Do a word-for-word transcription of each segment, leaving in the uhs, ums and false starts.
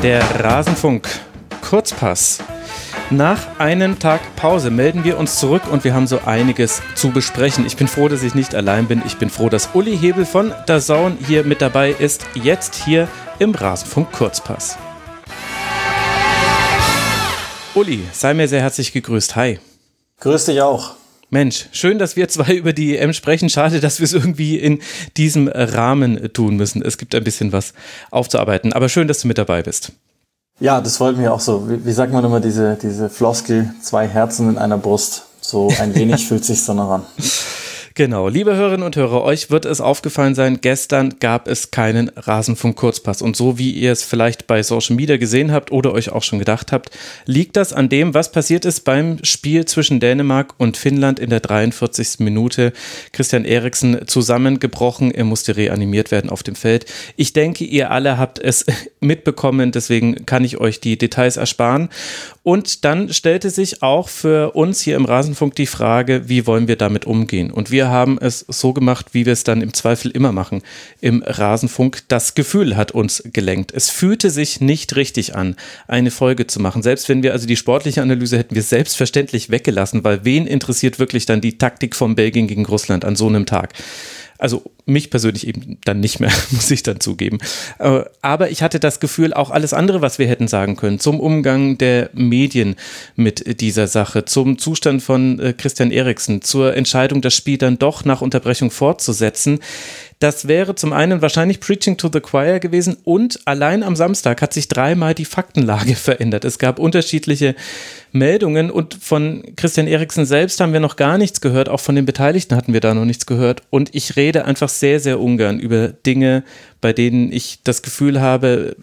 Der Rasenfunk Kurzpass. Nach einem Tag Pause melden wir uns zurück und wir haben so einiges zu besprechen. Ich bin froh, dass ich nicht allein bin. Ich bin froh, dass Uli Hebel von DAZN hier mit dabei ist. Jetzt hier im Rasenfunk Kurzpass. Uli, sei mir sehr herzlich gegrüßt. Hi. Grüß dich auch. Mensch, schön, dass wir zwei über die E M sprechen. Schade, dass wir es irgendwie in diesem Rahmen tun müssen. Es gibt ein bisschen was aufzuarbeiten, aber schön, dass du mit dabei bist. Ja, das freut mich auch so. Wie, wie sagt man immer diese, diese Floskel, zwei Herzen in einer Brust? So ein wenig fühlt sich's danach an. Genau, liebe Hörerinnen und Hörer, euch wird es aufgefallen sein, gestern gab es keinen Rasenfunk Kurzpass. Und so wie ihr es vielleicht bei Social Media gesehen habt oder euch auch schon gedacht habt, liegt das an dem, was passiert ist beim Spiel zwischen Dänemark und Finnland in der dreiundvierzigsten Minute. Christian Eriksen zusammengebrochen, er musste reanimiert werden auf dem Feld. Ich denke, ihr alle habt es mitbekommen, deswegen kann ich euch die Details ersparen. Und dann stellte sich auch für uns hier im Rasenfunk die Frage, wie wollen wir damit umgehen? Und wir haben es so gemacht, wie wir es dann im Zweifel immer machen im Rasenfunk. Das Gefühl hat uns gelenkt. Es fühlte sich nicht richtig an, eine Folge zu machen. Selbst wenn wir also die sportliche Analyse hätten wir selbstverständlich weggelassen, weil wen interessiert wirklich dann die Taktik von Belgien gegen Russland an so einem Tag? Also mich persönlich eben dann nicht mehr, muss ich dann zugeben. Aber ich hatte das Gefühl, auch alles andere, was wir hätten sagen können, zum Umgang der Medien mit dieser Sache, zum Zustand von Christian Eriksen, zur Entscheidung, das Spiel dann doch nach Unterbrechung fortzusetzen, das wäre zum einen wahrscheinlich Preaching to the Choir gewesen und allein am Samstag hat sich dreimal die Faktenlage verändert. Es gab unterschiedliche Meldungen und von Christian Eriksen selbst haben wir noch gar nichts gehört, auch von den Beteiligten hatten wir da noch nichts gehört und ich rede einfach sehr, sehr ungern über Dinge, bei denen ich das Gefühl habe,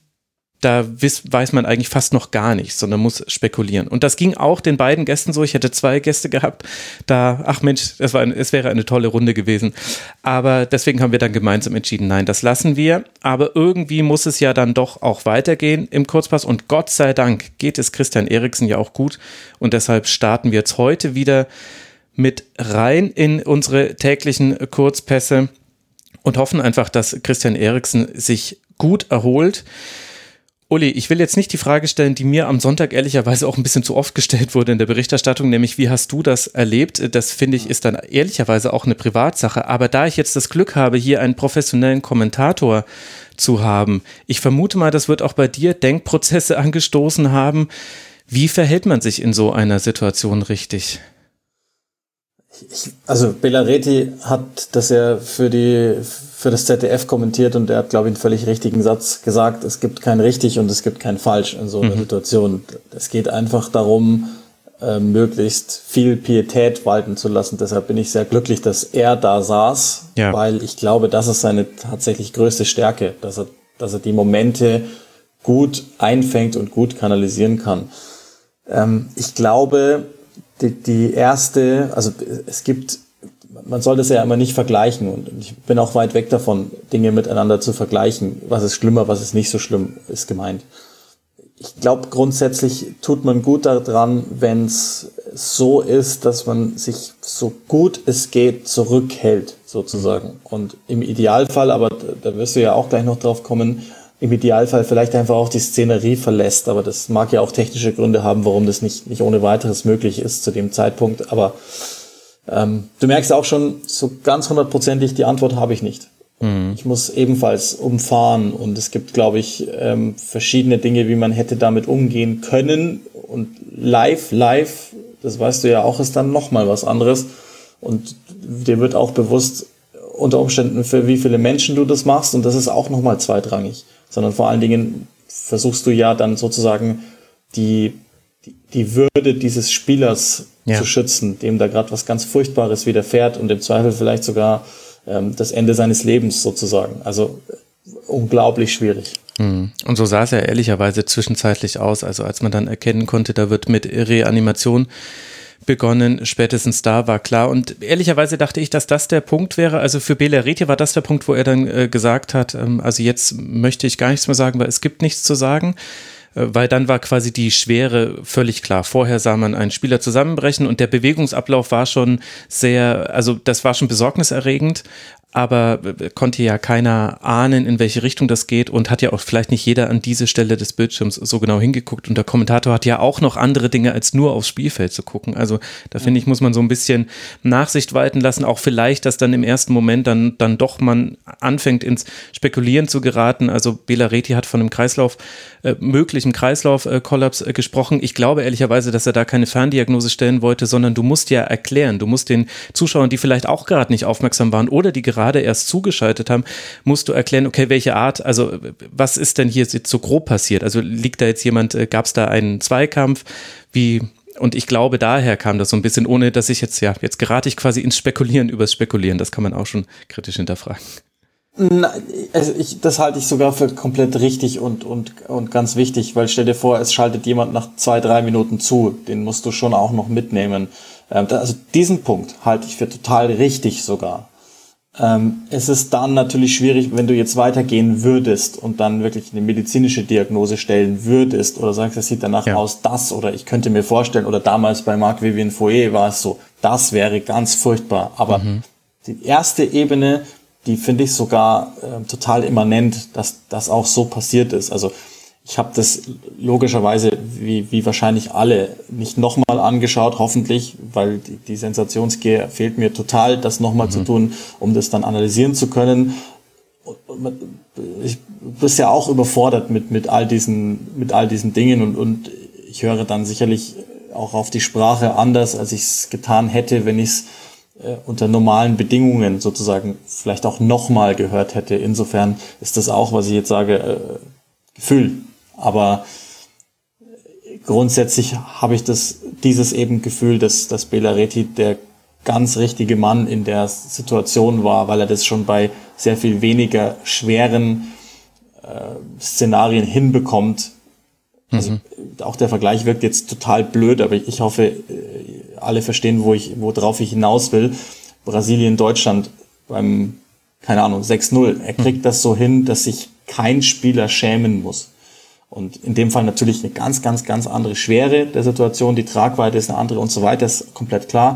da weiß man eigentlich fast noch gar nichts, sondern muss spekulieren. Und das ging auch den beiden Gästen so. Ich hätte zwei Gäste gehabt. Da, ach Mensch, das war ein, es wäre eine tolle Runde gewesen. Aber deswegen haben wir dann gemeinsam entschieden, nein, das lassen wir. Aber irgendwie muss es ja dann doch auch weitergehen im Kurzpass. Und Gott sei Dank geht es Christian Eriksen ja auch gut. Und deshalb starten wir jetzt heute wieder mit rein in unsere täglichen Kurzpässe und hoffen einfach, dass Christian Eriksen sich gut erholt. Uli, ich will jetzt nicht die Frage stellen, die mir am Sonntag ehrlicherweise auch ein bisschen zu oft gestellt wurde in der Berichterstattung, nämlich wie hast du das erlebt? Das finde ich ist dann ehrlicherweise auch eine Privatsache, aber da ich jetzt das Glück habe, hier einen professionellen Kommentator zu haben, ich vermute mal, das wird auch bei dir Denkprozesse angestoßen haben. Wie verhält man sich in so einer Situation richtig? Ich, also Bela Reti hat das ja für die für das Z D F kommentiert und er hat, glaube ich, einen völlig richtigen Satz gesagt, es gibt kein richtig und es gibt kein falsch in so einer mhm. Situation. Es geht einfach darum, äh, möglichst viel Pietät walten zu lassen. Deshalb bin ich sehr glücklich, dass er da saß, ja. Weil ich glaube, das ist seine tatsächlich größte Stärke, dass er, dass er die Momente gut einfängt und gut kanalisieren kann. Ähm, ich glaube, Die, die erste, also es gibt, man soll das ja immer nicht vergleichen und ich bin auch weit weg davon, Dinge miteinander zu vergleichen. Was ist schlimmer, was ist nicht so schlimm, ist gemeint. Ich glaube, grundsätzlich tut man gut daran, wenn es so ist, dass man sich so gut es geht zurückhält, sozusagen. Und im Idealfall, aber da wirst du ja auch gleich noch drauf kommen, im Idealfall vielleicht einfach auch die Szenerie verlässt, aber das mag ja auch technische Gründe haben, warum das nicht, nicht ohne weiteres möglich ist zu dem Zeitpunkt, aber ähm, du merkst auch schon, so ganz hundertprozentig die Antwort habe ich nicht. Mhm. Ich muss ebenfalls umfahren und es gibt, glaube ich, ähm, verschiedene Dinge, wie man hätte damit umgehen können und live, live, das weißt du ja auch, ist dann nochmal was anderes und dir wird auch bewusst, unter Umständen für wie viele Menschen du das machst und das ist auch nochmal zweitrangig. Sondern vor allen Dingen versuchst du ja dann sozusagen die, die, die Würde dieses Spielers ja. zu schützen, dem da gerade was ganz Furchtbares widerfährt und im Zweifel vielleicht sogar ähm, das Ende seines Lebens sozusagen. Also unglaublich schwierig. Und so sah es ja ehrlicherweise zwischenzeitlich aus, also als man dann erkennen konnte, da wird mit Reanimation begonnen, spätestens da war klar und ehrlicherweise dachte ich, dass das der Punkt wäre, also für Bela Reti war das der Punkt, wo er dann äh, gesagt hat, ähm, also jetzt möchte ich gar nichts mehr sagen, weil es gibt nichts zu sagen, äh, weil dann war quasi die Schwere völlig klar. Vorher sah man einen Spieler zusammenbrechen und der Bewegungsablauf war schon sehr, also das war schon besorgniserregend, aber konnte ja keiner ahnen, in welche Richtung das geht und hat ja auch vielleicht nicht jeder an diese Stelle des Bildschirms so genau hingeguckt und der Kommentator hat ja auch noch andere Dinge als nur aufs Spielfeld zu gucken. Also da finde ich, muss man so ein bisschen Nachsicht walten lassen, auch vielleicht, dass dann im ersten Moment dann, dann doch man anfängt ins Spekulieren zu geraten. Also Bela Reti hat von einem Kreislauf, äh, möglichen Kreislaufkollaps äh, gesprochen. Ich glaube ehrlicherweise, dass er da keine Ferndiagnose stellen wollte, sondern du musst ja erklären, du musst den Zuschauern, die vielleicht auch gerade nicht aufmerksam waren oder die gerade erst zugeschaltet haben, musst du erklären, okay, welche Art, also was ist denn hier so grob passiert? Also liegt da jetzt jemand, äh, gab es da einen Zweikampf? Wie, und ich glaube, daher kam das so ein bisschen, ohne dass ich jetzt, ja, jetzt gerate ich quasi ins Spekulieren übers Spekulieren, das kann man auch schon kritisch hinterfragen. Na, also ich, das halte ich sogar für komplett richtig und, und, und ganz wichtig, weil stell dir vor, es schaltet jemand nach zwei, drei Minuten zu, den musst du schon auch noch mitnehmen. Ähm, da, also diesen Punkt halte ich für total richtig sogar. Ähm, es ist dann natürlich schwierig, wenn du jetzt weitergehen würdest und dann wirklich eine medizinische Diagnose stellen würdest oder sagst, es sieht danach ja aus, das oder ich könnte mir vorstellen, oder damals bei Marc-Vivien Foé war es so, das wäre ganz furchtbar. Aber mhm. die erste Ebene, die finde ich sogar äh, total immanent, dass das auch so passiert ist. Also ich habe das logischerweise, wie, wie wahrscheinlich alle, nicht nochmal angeschaut, hoffentlich, weil die, die Sensationsgier fehlt mir total, das nochmal mhm. zu tun, um das dann analysieren zu können. Und ich bin ja auch überfordert mit, mit, all diesen, mit all diesen Dingen und, und ich höre dann sicherlich auch auf die Sprache anders, als ich es getan hätte, wenn ich es äh, unter normalen Bedingungen sozusagen vielleicht auch nochmal gehört hätte. Insofern ist das auch, was ich jetzt sage, äh, Gefühl. Aber grundsätzlich habe ich das, dieses eben Gefühl, dass, dass Bela Reti der ganz richtige Mann in der Situation war, weil er das schon bei sehr viel weniger schweren äh, Szenarien hinbekommt. Also mhm. auch der Vergleich wirkt jetzt total blöd, aber ich hoffe, alle verstehen, wo ich, worauf ich hinaus will. Brasilien, Deutschland beim, keine Ahnung, sechs null. Er kriegt mhm. das so hin, dass sich kein Spieler schämen muss. Und in dem Fall natürlich eine ganz, ganz, ganz andere Schwere der Situation. Die Tragweite ist eine andere und so weiter, ist komplett klar.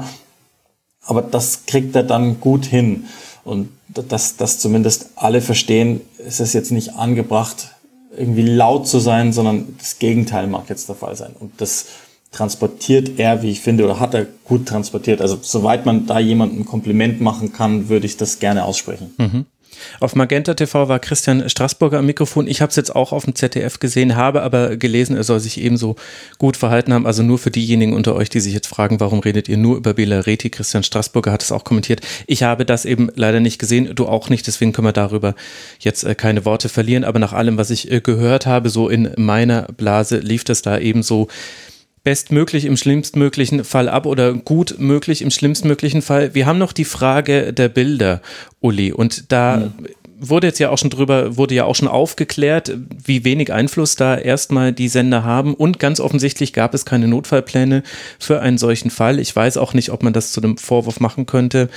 Aber das kriegt er dann gut hin. Und dass, dass zumindest alle verstehen, es ist jetzt nicht angebracht, irgendwie laut zu sein, sondern das Gegenteil mag jetzt der Fall sein. Und das transportiert er, wie ich finde, oder hat er gut transportiert. Also soweit man da jemandem ein Kompliment machen kann, würde ich das gerne aussprechen. Mhm. Auf Magenta T V war Christian Straßburger am Mikrofon. Ich habe es jetzt auch auf dem Z D F gesehen, habe aber gelesen, er soll sich ebenso gut verhalten haben. Also nur für diejenigen unter euch, die sich jetzt fragen, warum redet ihr nur über Bela Reti? Christian Straßburger hat es auch kommentiert. Ich habe das eben leider nicht gesehen, du auch nicht, deswegen können wir darüber jetzt äh, keine Worte verlieren. Aber nach allem, was ich äh, gehört habe, so in meiner Blase lief das da ebenso bestmöglich im schlimmstmöglichen Fall ab oder gut möglich im schlimmstmöglichen Fall. Wir haben noch die Frage der Bilder, Uli, und da mhm. wurde jetzt ja auch schon drüber, wurde ja auch schon aufgeklärt, wie wenig Einfluss da erstmal die Sender haben und ganz offensichtlich gab es keine Notfallpläne für einen solchen Fall. Ich weiß auch nicht, ob man das zu einem Vorwurf machen könnte,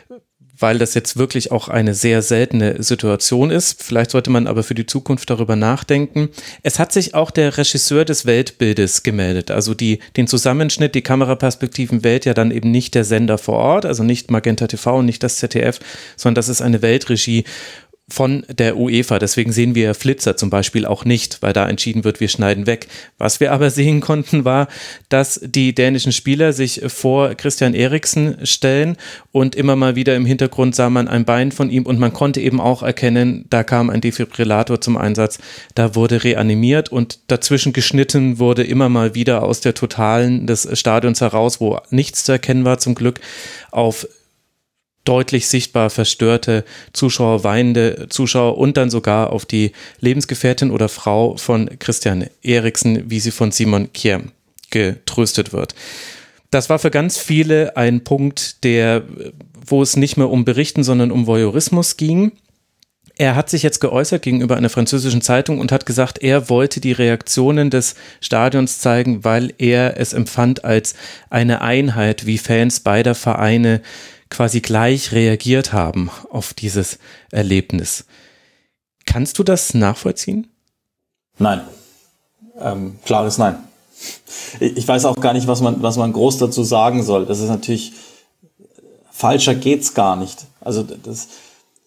weil das jetzt wirklich auch eine sehr seltene Situation ist. Vielleicht sollte man aber für die Zukunft darüber nachdenken. Es hat sich auch der Regisseur des Weltbildes gemeldet, also die, den Zusammenschnitt, die Kameraperspektiven wählt ja dann eben nicht der Sender vor Ort, also nicht Magenta T V und nicht das Z D F, sondern das ist eine Weltregie von der UEFA. Deswegen sehen wir Flitzer zum Beispiel auch nicht, weil da entschieden wird, wir schneiden weg. Was wir aber sehen konnten, war, dass die dänischen Spieler sich vor Christian Eriksen stellen und immer mal wieder im Hintergrund sah man ein Bein von ihm und man konnte eben auch erkennen, da kam ein Defibrillator zum Einsatz, da wurde reanimiert und dazwischen geschnitten wurde immer mal wieder aus der Totalen des Stadions heraus, wo nichts zu erkennen war zum Glück, auf deutlich sichtbar verstörte Zuschauer, weinende Zuschauer und dann sogar auf die Lebensgefährtin oder Frau von Christian Eriksen, wie sie von Simon Kjær getröstet wird. Das war für ganz viele ein Punkt, der, wo es nicht mehr um Berichten, sondern um Voyeurismus ging. Er hat sich jetzt geäußert gegenüber einer französischen Zeitung und hat gesagt, er wollte die Reaktionen des Stadions zeigen, weil er es empfand als eine Einheit, wie Fans beider Vereine quasi gleich reagiert haben auf dieses Erlebnis. Kannst du das nachvollziehen? Nein. Ähm, klares Nein. Ich weiß auch gar nicht, was man, was man groß dazu sagen soll. Das ist natürlich, falscher geht's gar nicht. Also das,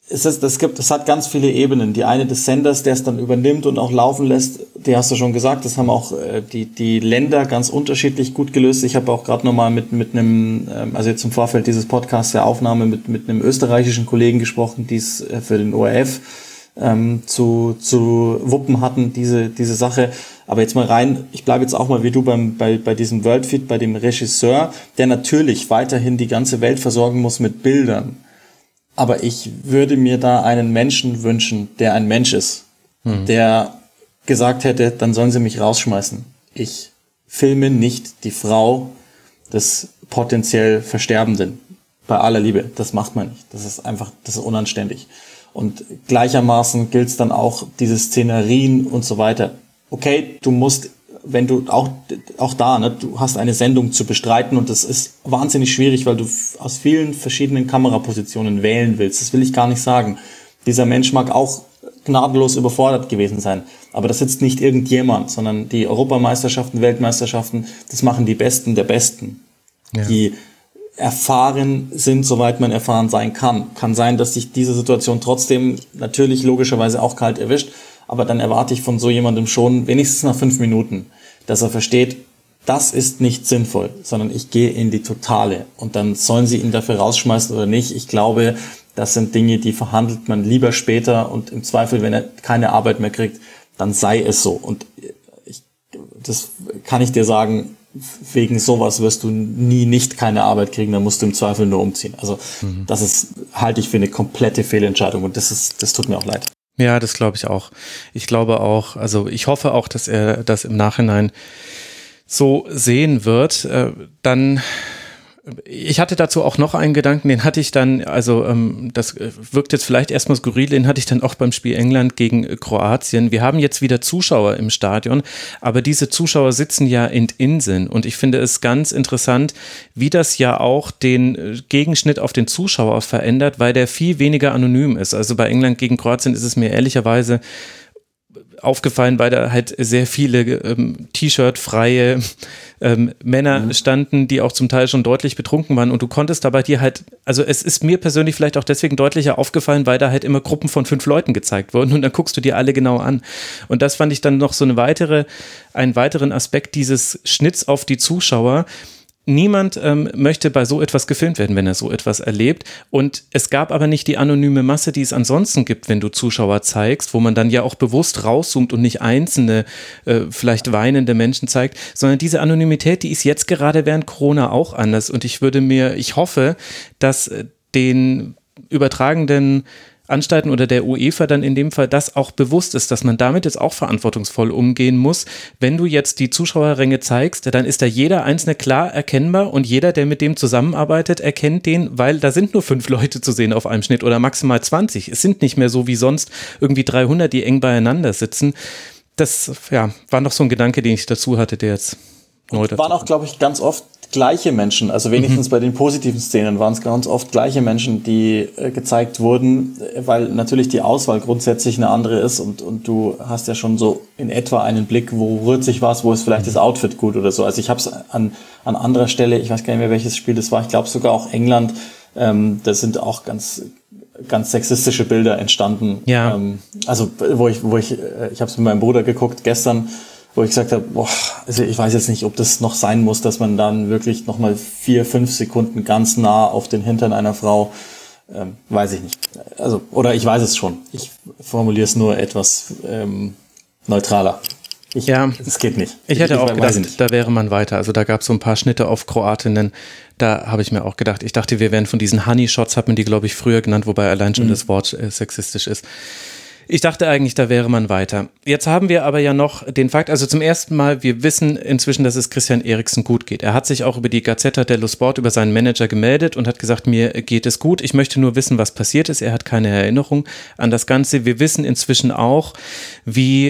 es ist, das gibt, das hat ganz viele Ebenen. Die eine des Senders, der es dann übernimmt und auch laufen lässt, die hast du schon gesagt, das haben auch äh, die, die Länder ganz unterschiedlich gut gelöst. Ich habe auch gerade nochmal mit, mit einem, ähm, also jetzt im Vorfeld dieses Podcasts der Aufnahme mit, mit einem österreichischen Kollegen gesprochen, die es äh, für den O R F ähm, zu, zu wuppen hatten, diese, diese Sache. Aber jetzt mal rein, ich bleibe jetzt auch mal wie du beim, bei, bei diesem Worldfeed, bei dem Regisseur, der natürlich weiterhin die ganze Welt versorgen muss mit Bildern. Aber ich würde mir da einen Menschen wünschen, der ein Mensch ist, hm. der gesagt hätte, dann sollen sie mich rausschmeißen. Ich filme nicht die Frau des potenziell Versterbenden. Bei aller Liebe, das macht man nicht. Das ist einfach, das ist unanständig. Und gleichermaßen gilt es dann auch, diese Szenerien und so weiter. Okay, du musst, wenn du auch, auch da, ne, du hast eine Sendung zu bestreiten und das ist wahnsinnig schwierig, weil du aus vielen verschiedenen Kamerapositionen wählen willst. Das will ich gar nicht sagen. Dieser Mensch mag auch gnadenlos überfordert gewesen sein. Aber das sitzt nicht irgendjemand, sondern die Europameisterschaften, Weltmeisterschaften, das machen die Besten der Besten. Ja. Die erfahren sind, soweit man erfahren sein kann. Kann sein, dass sich diese Situation trotzdem natürlich logischerweise auch kalt erwischt, aber dann erwarte ich von so jemandem schon wenigstens nach fünf Minuten, dass er versteht, das ist nicht sinnvoll, sondern ich gehe in die Totale und dann sollen sie ihn dafür rausschmeißen oder nicht. Ich glaube, das sind Dinge, die verhandelt man lieber später und im Zweifel, wenn er keine Arbeit mehr kriegt, dann sei es so. Und ich, das kann ich dir sagen, wegen sowas wirst du nie nicht keine Arbeit kriegen, dann musst du im Zweifel nur umziehen. Also mhm. das ist, halte ich für eine komplette Fehlentscheidung und das ist, das tut mir auch leid. Ja, das glaube ich auch. Ich glaube auch, also ich hoffe auch, dass er das im Nachhinein so sehen wird. Äh, dann, ich hatte dazu auch noch einen Gedanken, den hatte ich dann, also ähm, das wirkt jetzt vielleicht erstmal skurril, den hatte ich dann auch beim Spiel England gegen Kroatien. Wir haben jetzt wieder Zuschauer im Stadion, aber diese Zuschauer sitzen ja in Inseln und ich finde es ganz interessant, wie das ja auch den Gegenschnitt auf den Zuschauer verändert, weil der viel weniger anonym ist. Also bei England gegen Kroatien ist es mir ehrlicherweise aufgefallen, weil da halt sehr viele ähm, T-Shirt-freie ähm, Männer mhm. standen, die auch zum Teil schon deutlich betrunken waren und du konntest dabei dir halt, also es ist mir persönlich vielleicht auch deswegen deutlicher aufgefallen, weil da halt immer Gruppen von fünf Leuten gezeigt wurden und dann guckst du dir alle genau an und das fand ich dann noch so eine weitere, einen weiteren Aspekt dieses Schnitts auf die Zuschauer. Niemand ähm, möchte bei so etwas gefilmt werden, wenn er so etwas erlebt. Und es gab aber nicht die anonyme Masse, die es ansonsten gibt, wenn du Zuschauer zeigst, wo man dann ja auch bewusst rauszoomt und nicht einzelne, äh, vielleicht weinende Menschen zeigt, sondern diese Anonymität, die ist jetzt gerade während Corona auch anders. Und ich würde mir, ich hoffe, dass den übertragenden Anstalten oder der UEFA dann in dem Fall das auch bewusst ist, dass man damit jetzt auch verantwortungsvoll umgehen muss. Wenn du jetzt die Zuschauerränge zeigst, dann ist da jeder einzelne klar erkennbar und jeder, der mit dem zusammenarbeitet, erkennt den, weil da sind nur fünf Leute zu sehen auf einem Schnitt oder maximal zwanzig. Es sind nicht mehr so wie sonst irgendwie dreihundert, die eng beieinander sitzen. Das ja, war noch so ein Gedanke, den ich dazu hatte, der jetzt neu dazu waren auch, glaube ich, ganz oft gleiche Menschen, also wenigstens mhm. bei den positiven Szenen waren es ganz oft gleiche Menschen, die äh, gezeigt wurden, weil natürlich die Auswahl grundsätzlich eine andere ist und, und du hast ja schon so in etwa einen Blick, wo rührt sich was, wo ist vielleicht das Outfit gut oder so. Also ich habe es an, an anderer Stelle, ich weiß gar nicht mehr, welches Spiel das war, ich glaube sogar auch England, ähm, da sind auch ganz ganz sexistische Bilder entstanden. Ja. Ähm, also wo ich, wo ich, äh, ich habe es mit meinem Bruder geguckt gestern, wo ich gesagt habe, boah, also ich weiß jetzt nicht, ob das noch sein muss, dass man dann wirklich nochmal vier, fünf Sekunden ganz nah auf den Hintern einer Frau, ähm, weiß ich nicht. Also, oder ich weiß es schon. Ich formuliere es nur etwas ähm, neutraler. Ich, ja, es geht nicht. Ich hätte ich, auch ich gedacht, da wäre man weiter. Also da gab es so ein paar Schnitte auf Kroatinnen. Da habe ich mir auch gedacht, ich dachte, wir wären von diesen Honey-Shots, hat man die, glaube ich, früher genannt, wobei allein schon mhm. das Wort äh, sexistisch ist. Ich dachte eigentlich, da wäre man weiter. Jetzt haben wir aber ja noch den Fakt, also zum ersten Mal, wir wissen inzwischen, dass es Christian Eriksen gut geht. Er hat sich auch über die Gazzetta dello Sport, über seinen Manager gemeldet und hat gesagt, mir geht es gut. Ich möchte nur wissen, was passiert ist. Er hat keine Erinnerung an das Ganze. Wir wissen inzwischen auch, wie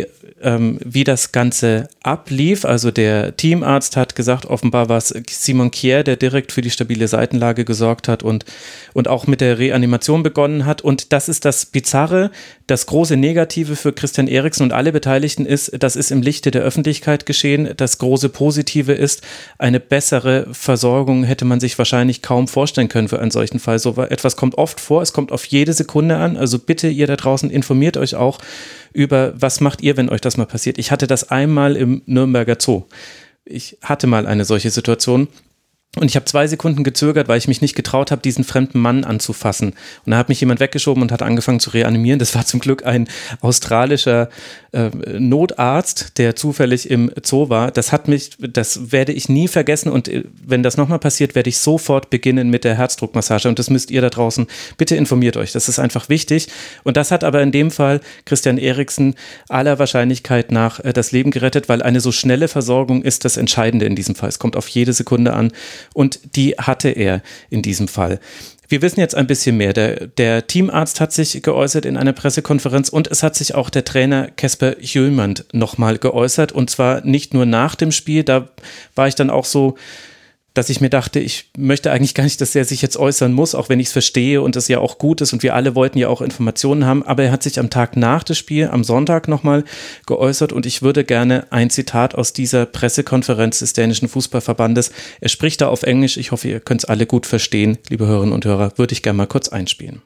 ähm, wie das Ganze ablief. Also der Teamarzt hat gesagt, offenbar war es Simon Kjær, der direkt für die stabile Seitenlage gesorgt hat und, und auch mit der Reanimation begonnen hat. Und das ist das Bizarre, das große Negative für Christian Eriksen und alle Beteiligten ist, das ist im Lichte der Öffentlichkeit geschehen. Das große Positive ist, eine bessere Versorgung hätte man sich wahrscheinlich kaum vorstellen können für einen solchen Fall. So etwas kommt oft vor, es kommt auf jede Sekunde an. Also bitte ihr da draußen informiert euch auch über, was macht ihr, wenn euch das mal passiert. Ich hatte das einmal im Nürnberger Zoo. Ich hatte mal eine solche Situation. Und ich habe zwei Sekunden gezögert, weil ich mich nicht getraut habe, diesen fremden Mann anzufassen. Und da hat mich jemand weggeschoben und hat angefangen zu reanimieren. Das war zum Glück ein australischer äh, Notarzt, der zufällig im Zoo war. Das hat mich, das werde ich nie vergessen. Und wenn das nochmal passiert, werde ich sofort beginnen mit der Herzdruckmassage. Und das müsst ihr da draußen, bitte informiert euch. Das ist einfach wichtig. Und das hat aber in dem Fall Christian Eriksen aller Wahrscheinlichkeit nach äh, das Leben gerettet, weil eine so schnelle Versorgung ist das Entscheidende in diesem Fall. Es kommt auf jede Sekunde an. Und die hatte er in diesem Fall. Wir wissen jetzt ein bisschen mehr. Der, der Teamarzt hat sich geäußert in einer Pressekonferenz und es hat sich auch der Trainer Kasper Hjulmand nochmal geäußert. Und zwar nicht nur nach dem Spiel. Da war ich dann auch so, dass ich mir dachte, ich möchte eigentlich gar nicht, dass er sich jetzt äußern muss, auch wenn ich es verstehe und es ja auch gut ist und wir alle wollten ja auch Informationen haben, aber er hat sich am Tag nach dem Spiel, am Sonntag nochmal geäußert und ich würde gerne ein Zitat aus dieser Pressekonferenz des dänischen Fußballverbandes, er spricht da auf Englisch, ich hoffe, ihr könnt es alle gut verstehen, liebe Hörerinnen und Hörer, würde ich gerne mal kurz einspielen.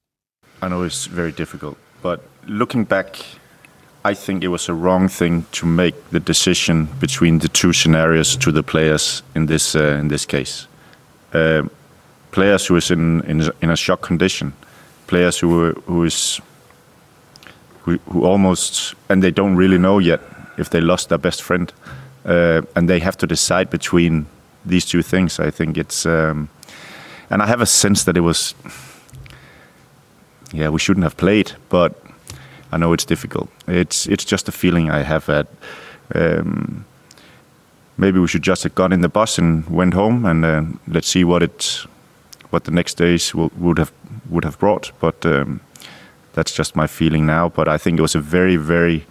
I know it's very difficult, but looking back, I think it was a wrong thing to make the decision between the two scenarios to the players in this uh, in this case. Uh, players who is in, in in a shock condition, players who who is who, who almost and they don't really know yet if they lost their best friend, uh, and they have to decide between these two things. I think it's um, and I have a sense that it was yeah we shouldn't have played, but I know it's difficult. It's it's just a feeling I have that um, maybe we should just have got in the bus and went home and uh, let's see what it what the next days will, would have would have brought. But um, that's just my feeling now. But I think it was a very very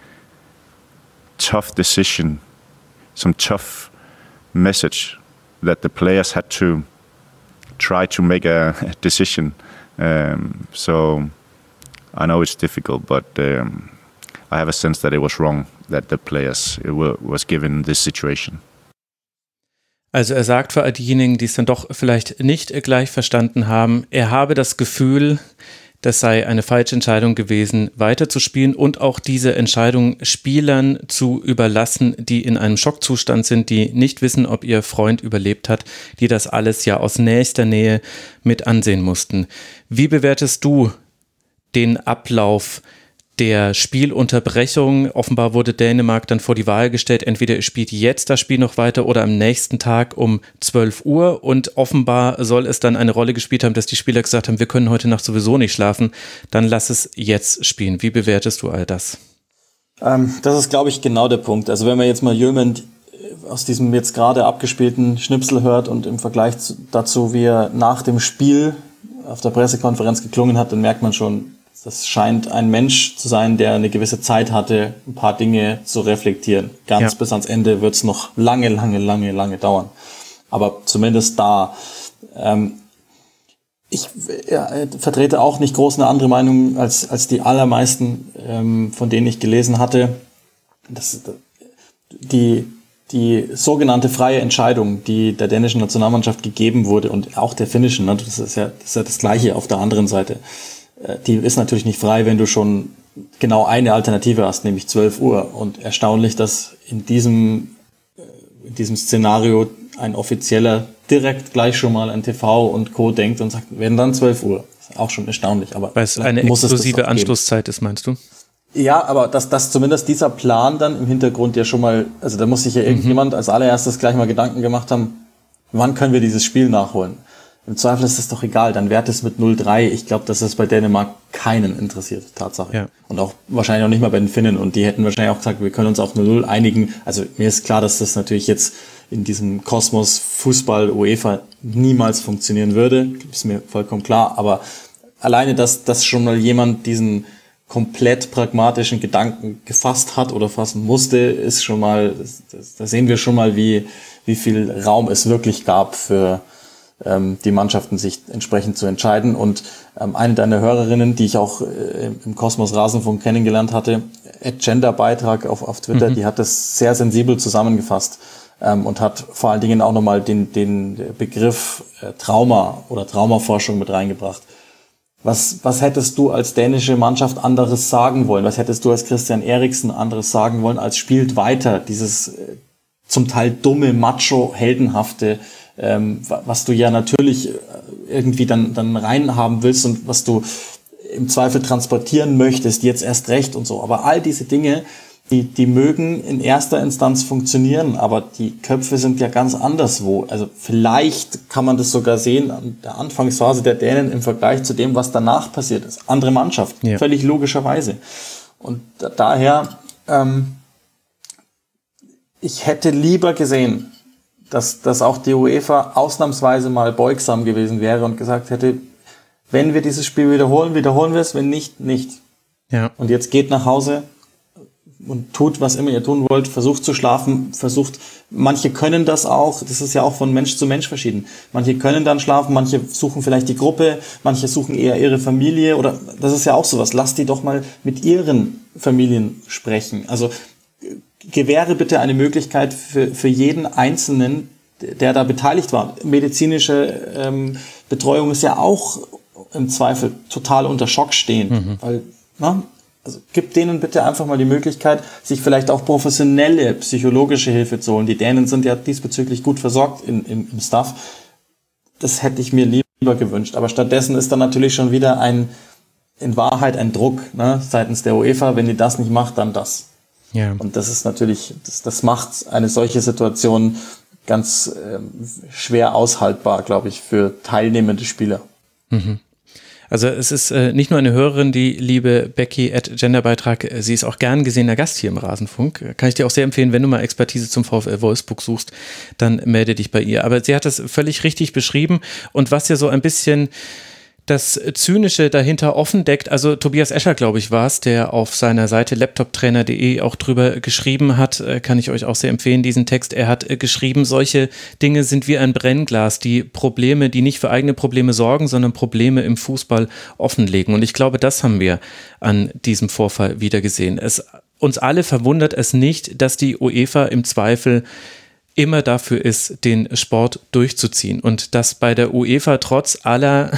tough decision, some tough message that the players had to try to make a, a decision. Um, so. I know it's difficult, but um, I have a sense that it was wrong that the players were, was given this situation. Also er sagt für all diejenigen, die es dann doch vielleicht nicht gleich verstanden haben, er habe das Gefühl, das sei eine falsche Entscheidung gewesen, weiterzuspielen und auch diese Entscheidung Spielern zu überlassen, die in einem Schockzustand sind, die nicht wissen, ob ihr Freund überlebt hat, die das alles ja aus nächster Nähe mit ansehen mussten. Wie bewertest du den Ablauf der Spielunterbrechung? Offenbar wurde Dänemark dann vor die Wahl gestellt, entweder ihr spielt jetzt das Spiel noch weiter oder am nächsten Tag um zwölf Uhr und offenbar soll es dann eine Rolle gespielt haben, dass die Spieler gesagt haben, wir können heute Nacht sowieso nicht schlafen, dann lass es jetzt spielen. Wie bewertest du all das? Ähm, das ist, glaube ich, genau der Punkt. Also wenn man jetzt mal Hjulmand aus diesem jetzt gerade abgespielten Schnipsel hört und im Vergleich zu, dazu, wie er nach dem Spiel auf der Pressekonferenz geklungen hat, dann merkt man schon, das scheint ein Mensch zu sein, der eine gewisse Zeit hatte, ein paar Dinge zu reflektieren. Ganz ja. bis ans Ende wird es noch lange, lange, lange, lange dauern. Aber zumindest da. Ähm, ich ja, vertrete auch nicht groß eine andere Meinung als als die allermeisten, ähm, von denen ich gelesen hatte. Das, die die sogenannte freie Entscheidung, die der dänischen Nationalmannschaft gegeben wurde und auch der finnischen, ne, das ist ja das ist ja das Gleiche auf der anderen Seite. Die ist natürlich nicht frei, wenn du schon genau eine Alternative hast, nämlich zwölf Uhr. Und erstaunlich, dass in diesem, in diesem Szenario ein Offizieller direkt gleich schon mal an T V und Co. denkt und sagt, werden dann zwölf Uhr. Das ist auch schon erstaunlich. Aber weil es eine exklusive Anschlusszeit ist, meinst du? Ja, aber dass, dass zumindest dieser Plan dann im Hintergrund ja schon mal, also da muss sich ja irgendjemand mhm. als allererstes gleich mal Gedanken gemacht haben, wann können wir dieses Spiel nachholen? Im Zweifel ist es doch egal, dann wert es mit null drei. Ich glaube, dass es bei Dänemark keinen interessiert, Tatsache. Ja. Und auch wahrscheinlich auch nicht mal bei den Finnen. Und die hätten wahrscheinlich auch gesagt, wir können uns auf null null einigen. Also mir ist klar, dass das natürlich jetzt in diesem Kosmos Fußball, UEFA niemals funktionieren würde. Ist mir vollkommen klar. Aber alleine, dass, dass schon mal jemand diesen komplett pragmatischen Gedanken gefasst hat oder fassen musste, ist schon mal, da sehen wir schon mal, wie, wie viel Raum es wirklich gab für ähm, die Mannschaften, sich entsprechend zu entscheiden. Und ähm, eine deiner Hörerinnen, die ich auch äh, im Kosmos Rasenfunk kennengelernt hatte, Gender-Beitrag auf, auf Twitter, mhm. die hat das sehr sensibel zusammengefasst ähm, und hat vor allen Dingen auch nochmal den, den Begriff äh, Trauma oder Traumaforschung mit reingebracht. Was, was hättest du als dänische Mannschaft anderes sagen wollen? Was hättest du als Christian Eriksen anderes sagen wollen, als spielt weiter dieses äh, zum Teil dumme, macho, heldenhafte, ähm, was du ja natürlich irgendwie dann, dann reinhaben willst und was du im Zweifel transportieren möchtest, jetzt erst recht und so. Aber all diese Dinge, die, die mögen in erster Instanz funktionieren, aber die Köpfe sind ja ganz anderswo. Also vielleicht kann man das sogar sehen an der Anfangsphase der Dänen im Vergleich zu dem, was danach passiert ist. Andere Mannschaft, ja. Völlig logischerweise. Und da, daher, ähm, ich hätte lieber gesehen, dass, dass auch die UEFA ausnahmsweise mal beugsam gewesen wäre und gesagt hätte, wenn wir dieses Spiel wiederholen, wiederholen wir es, wenn nicht, nicht. Ja. Und jetzt geht nach Hause und tut, was immer ihr tun wollt, versucht zu schlafen, versucht, manche können das auch, das ist ja auch von Mensch zu Mensch verschieden. Manche können dann schlafen, manche suchen vielleicht die Gruppe, manche suchen eher ihre Familie oder, das ist ja auch sowas, lasst die doch mal mit ihren Familien sprechen. Also, gewähre bitte eine Möglichkeit für, für jeden Einzelnen, der da beteiligt war. Medizinische ähm, Betreuung ist ja auch im Zweifel total unter Schock stehend, mhm. weil, na, also gib denen bitte einfach mal die Möglichkeit, sich vielleicht auch professionelle psychologische Hilfe zu holen. Die Dänen sind ja diesbezüglich gut versorgt in, im, im Staff. Das hätte ich mir lieber gewünscht. Aber stattdessen ist dann natürlich schon wieder ein, in Wahrheit ein Druck, ne, seitens der UEFA. Wenn die das nicht macht, dann das. Ja. Und das ist natürlich, das, das macht eine solche Situation ganz ähm, schwer aushaltbar, glaube ich, für teilnehmende Spieler. Mhm. Also es ist äh, nicht nur eine Hörerin, die liebe Becky at Genderbeitrag, sie ist auch gern gesehener Gast hier im Rasenfunk. Kann ich dir auch sehr empfehlen, wenn du mal Expertise zum VfL Wolfsburg suchst, dann melde dich bei ihr. Aber sie hat das völlig richtig beschrieben und was ja so ein bisschen das Zynische dahinter offen deckt, also Tobias Escher, glaube ich, war es, der auf seiner Seite laptoptrainer punkt de auch drüber geschrieben hat, kann ich euch auch sehr empfehlen, diesen Text. Er hat geschrieben, solche Dinge sind wie ein Brennglas, die Probleme, die nicht für eigene Probleme sorgen, sondern Probleme im Fußball offenlegen. Und ich glaube, das haben wir an diesem Vorfall wieder gesehen. Es, uns alle verwundert es nicht, dass die UEFA im Zweifel immer dafür ist, den Sport durchzuziehen und dass bei der UEFA trotz aller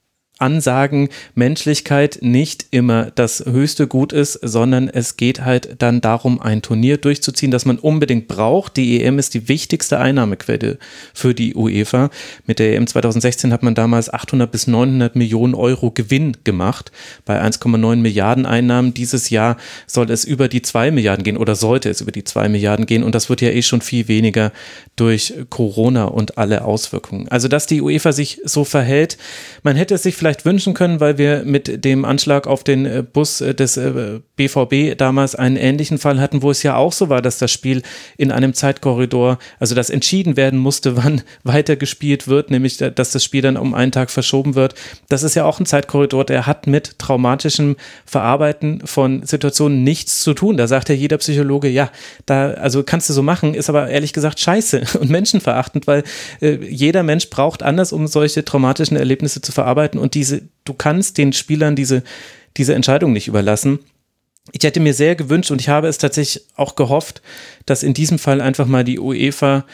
Ansagen, Menschlichkeit nicht immer das höchste Gut ist, sondern es geht halt dann darum, ein Turnier durchzuziehen, das man unbedingt braucht. Die E M ist die wichtigste Einnahmequelle für die UEFA. Mit der E M zwanzig sechzehn hat man damals achthundert bis neunhundert Millionen Euro Gewinn gemacht bei eins Komma neun Milliarden Einnahmen. Dieses Jahr soll es über die zwei Milliarden gehen oder sollte es über die zwei Milliarden gehen und das wird ja eh schon viel weniger durch Corona und alle Auswirkungen. Also, dass die UEFA sich so verhält, man hätte es sich vielleicht wünschen können, weil wir mit dem Anschlag auf den Bus des B V B damals einen ähnlichen Fall hatten, wo es ja auch so war, dass das Spiel in einem Zeitkorridor, also dass entschieden werden musste, wann weitergespielt wird, nämlich dass das Spiel dann um einen Tag verschoben wird. Das ist ja auch ein Zeitkorridor, der hat mit traumatischem Verarbeiten von Situationen nichts zu tun. Da sagt ja jeder Psychologe, ja, da, also kannst du so machen, ist aber ehrlich gesagt scheiße und menschenverachtend, weil äh, jeder Mensch braucht anders, um solche traumatischen Erlebnisse zu verarbeiten und diese, du kannst den Spielern diese, diese Entscheidung nicht überlassen. Ich hätte mir sehr gewünscht und ich habe es tatsächlich auch gehofft, dass in diesem Fall einfach mal die UEFA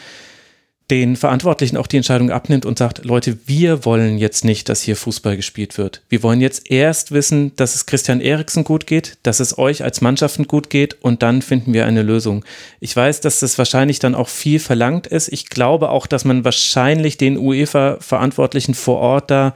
den Verantwortlichen auch die Entscheidung abnimmt und sagt, Leute, wir wollen jetzt nicht, dass hier Fußball gespielt wird. Wir wollen jetzt erst wissen, dass es Christian Eriksen gut geht, dass es euch als Mannschaften gut geht und dann finden wir eine Lösung. Ich weiß, dass das wahrscheinlich dann auch viel verlangt ist. Ich glaube auch, dass man wahrscheinlich den UEFA-Verantwortlichen vor Ort da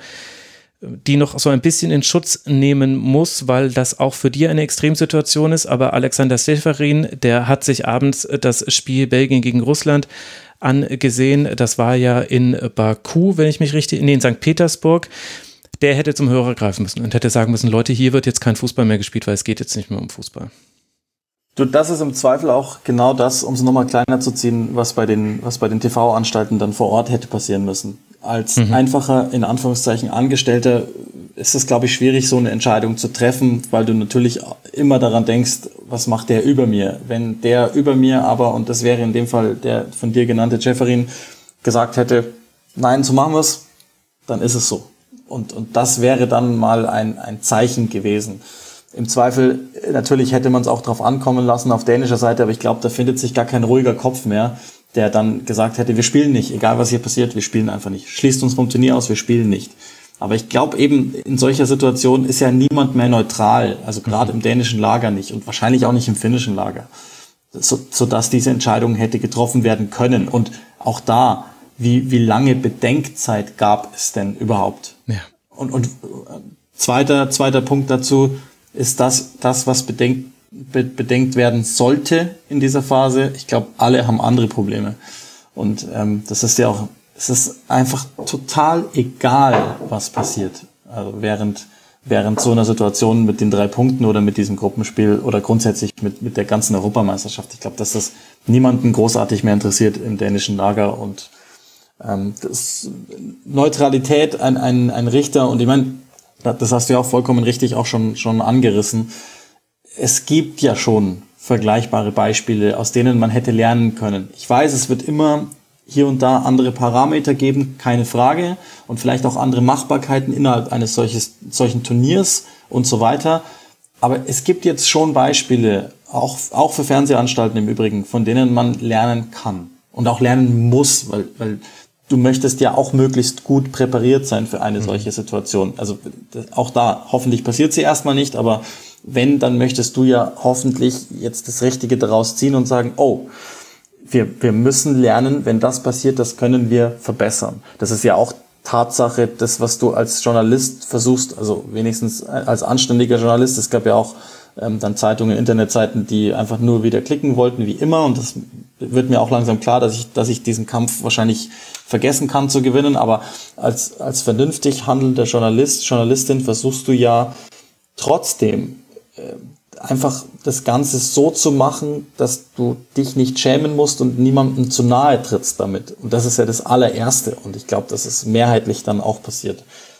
die noch so ein bisschen in Schutz nehmen muss, weil das auch für die eine Extremsituation ist. Aber Alexander Seferin, der hat sich abends das Spiel Belgien gegen Russland angesehen. Das war ja in Baku, wenn ich mich richtig, nee, in Sankt Petersburg. Der hätte zum Hörer greifen müssen und hätte sagen müssen, Leute, hier wird jetzt kein Fußball mehr gespielt, weil es geht jetzt nicht mehr um Fußball. Du, das ist im Zweifel auch genau das, um es nochmal kleiner zu ziehen, was bei den, was bei den T V-Anstalten dann vor Ort hätte passieren müssen. Als mhm. einfacher, in Anführungszeichen, Angestellter ist es, glaube ich, schwierig, so eine Entscheidung zu treffen, weil du natürlich immer daran denkst, was macht der über mir? Wenn der über mir aber, und das wäre in dem Fall der von dir genannte Ceferin, gesagt hätte, nein, so machen wir's, dann ist es so. Und, und das wäre dann mal ein, ein Zeichen gewesen. Im Zweifel, natürlich hätte man es auch drauf ankommen lassen auf dänischer Seite, aber ich glaube, da findet sich gar kein ruhiger Kopf mehr, der dann gesagt hätte, wir spielen nicht, egal was hier passiert, wir spielen einfach nicht. Schließt uns vom Turnier aus, wir spielen nicht. Aber ich glaube eben, in solcher Situation ist ja niemand mehr neutral, also gerade im dänischen Lager nicht und wahrscheinlich auch nicht im finnischen Lager, so, sodass diese Entscheidung hätte getroffen werden können. Und auch da, wie, wie lange Bedenkzeit gab es denn überhaupt? Ja. Und, und zweiter, zweiter Punkt dazu ist das, das was bedenkt, be, bedenkt werden sollte in dieser Phase. Ich glaube, alle haben andere Probleme. Und ähm, das ist ja auch, es ist einfach total egal, was passiert. Also während, während so einer Situation mit den drei Punkten oder mit diesem Gruppenspiel oder grundsätzlich mit, mit der ganzen Europameisterschaft. Ich glaube, dass das niemanden großartig mehr interessiert im dänischen Lager und ähm, das Neutralität, ein, ein, ein Richter, und ich meine, das hast du ja auch vollkommen richtig auch schon, schon angerissen. Es gibt ja schon vergleichbare Beispiele, aus denen man hätte lernen können. Ich weiß, es wird immer hier und da andere Parameter geben, keine Frage, und vielleicht auch andere Machbarkeiten innerhalb eines solches, solchen Turniers und so weiter. Aber es gibt jetzt schon Beispiele, auch, auch für Fernsehanstalten im Übrigen, von denen man lernen kann und auch lernen muss, weil, weil du möchtest ja auch möglichst gut präpariert sein für eine solche Situation. Also auch da, hoffentlich passiert sie erstmal nicht, aber wenn, dann möchtest du ja hoffentlich jetzt das Richtige daraus ziehen und sagen, oh, wir, wir müssen lernen, wenn das passiert, das können wir verbessern. Das ist ja auch Tatsache, das, was du als Journalist versuchst, also wenigstens als anständiger Journalist. Es gab ja auch ähm, dann Zeitungen, Internetseiten, die einfach nur wieder klicken wollten, wie immer. Und das wird mir auch langsam klar, dass ich, dass ich diesen Kampf wahrscheinlich vergessen kann zu gewinnen. Aber als, als vernünftig handelnder Journalist, Journalistin versuchst du ja trotzdem äh, einfach das Ganze so zu machen, dass du dich nicht schämen musst und niemandem zu nahe trittst damit. Und das ist ja das allererste. Und ich glaube, das ist mehrheitlich dann auch passiert.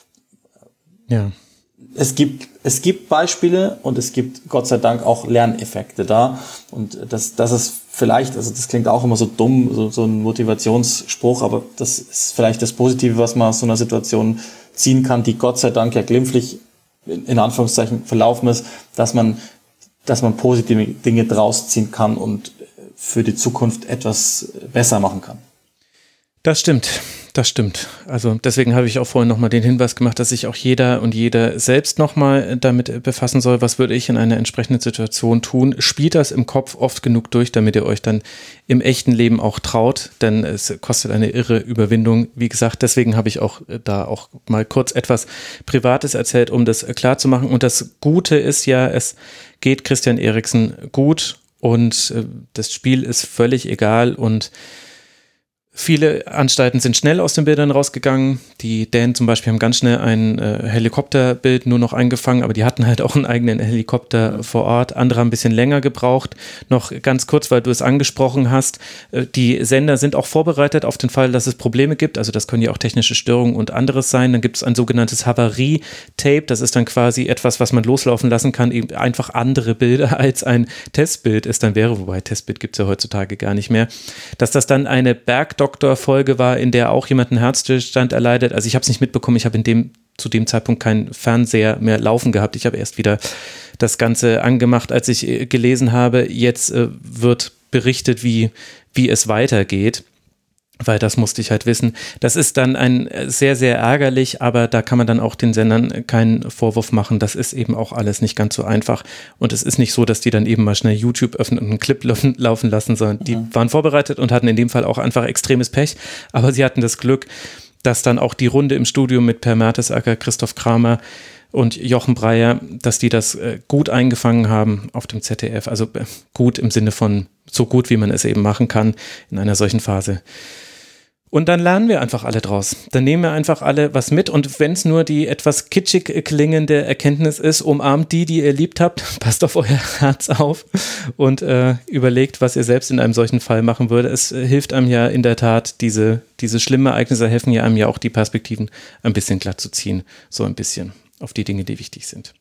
Ja. Es gibt, es gibt Beispiele und es gibt Gott sei Dank auch Lerneffekte da. Und das, das ist vielleicht, also das klingt auch immer so dumm, so, so ein Motivationsspruch, aber das ist vielleicht das Positive, was man aus so einer Situation ziehen kann, die Gott sei Dank ja glimpflich in, in Anführungszeichen verlaufen ist, dass man dass man positive Dinge draus ziehen kann und für die Zukunft etwas besser machen kann. Das stimmt, das stimmt. Also deswegen habe ich auch vorhin nochmal den Hinweis gemacht, dass sich auch jeder und jede selbst nochmal damit befassen soll, was würde ich in einer entsprechenden Situation tun. Spielt das im Kopf oft genug durch, damit ihr euch dann im echten Leben auch traut, denn es kostet eine irre Überwindung. Wie gesagt, deswegen habe ich auch da auch mal kurz etwas Privates erzählt, um das klar zu machen. Und das Gute ist ja, es geht Christian Eriksen gut und das Spiel ist völlig egal und viele Anstalten sind schnell aus den Bildern rausgegangen. Die Dänen zum Beispiel haben ganz schnell ein äh, Helikopterbild nur noch eingefangen, aber die hatten halt auch einen eigenen Helikopter vor Ort. Andere haben ein bisschen länger gebraucht. Noch ganz kurz, weil du es angesprochen hast, äh, die Sender sind auch vorbereitet auf den Fall, dass es Probleme gibt. Also das können ja auch technische Störungen und anderes sein. Dann gibt es ein sogenanntes Havarie-Tape. Das ist dann quasi etwas, was man loslaufen lassen kann. Eben einfach andere Bilder als ein Testbild es dann wäre. Wobei Testbild gibt es ja heutzutage gar nicht mehr. Dass das dann eine Bergdoktor Folge war, in der auch jemand einen Herzstillstand erleidet. Also ich habe es nicht mitbekommen, ich habe in dem zu dem Zeitpunkt keinen Fernseher mehr laufen gehabt. Ich habe erst wieder das Ganze angemacht, als ich äh, gelesen habe, jetzt äh, wird berichtet, wie, wie es weitergeht. Weil das musste ich halt wissen. Das ist dann ein sehr, sehr ärgerlich, aber da kann man dann auch den Sendern keinen Vorwurf machen. Das ist eben auch alles nicht ganz so einfach. Und es ist nicht so, dass die dann eben mal schnell YouTube öffnen und einen Clip laufen lassen, sondern die mhm. waren vorbereitet und hatten in dem Fall auch einfach extremes Pech. Aber sie hatten das Glück, dass dann auch die Runde im Studio mit Per Mertesacker, Christoph Kramer und Jochen Breyer, dass die das gut eingefangen haben auf dem Z D F. Also gut im Sinne von so gut, wie man es eben machen kann in einer solchen Phase. Und dann lernen wir einfach alle draus. Dann nehmen wir einfach alle was mit. Und wenn es nur die etwas kitschig klingende Erkenntnis ist, umarmt die, die ihr liebt habt, passt auf euer Herz auf und äh, überlegt, was ihr selbst in einem solchen Fall machen würdet. Es äh, hilft einem ja in der Tat, diese, diese schlimmen Ereignisse helfen ja einem ja auch, die Perspektiven ein bisschen glatt zu ziehen. So ein bisschen. auf die Dinge, die wichtig sind.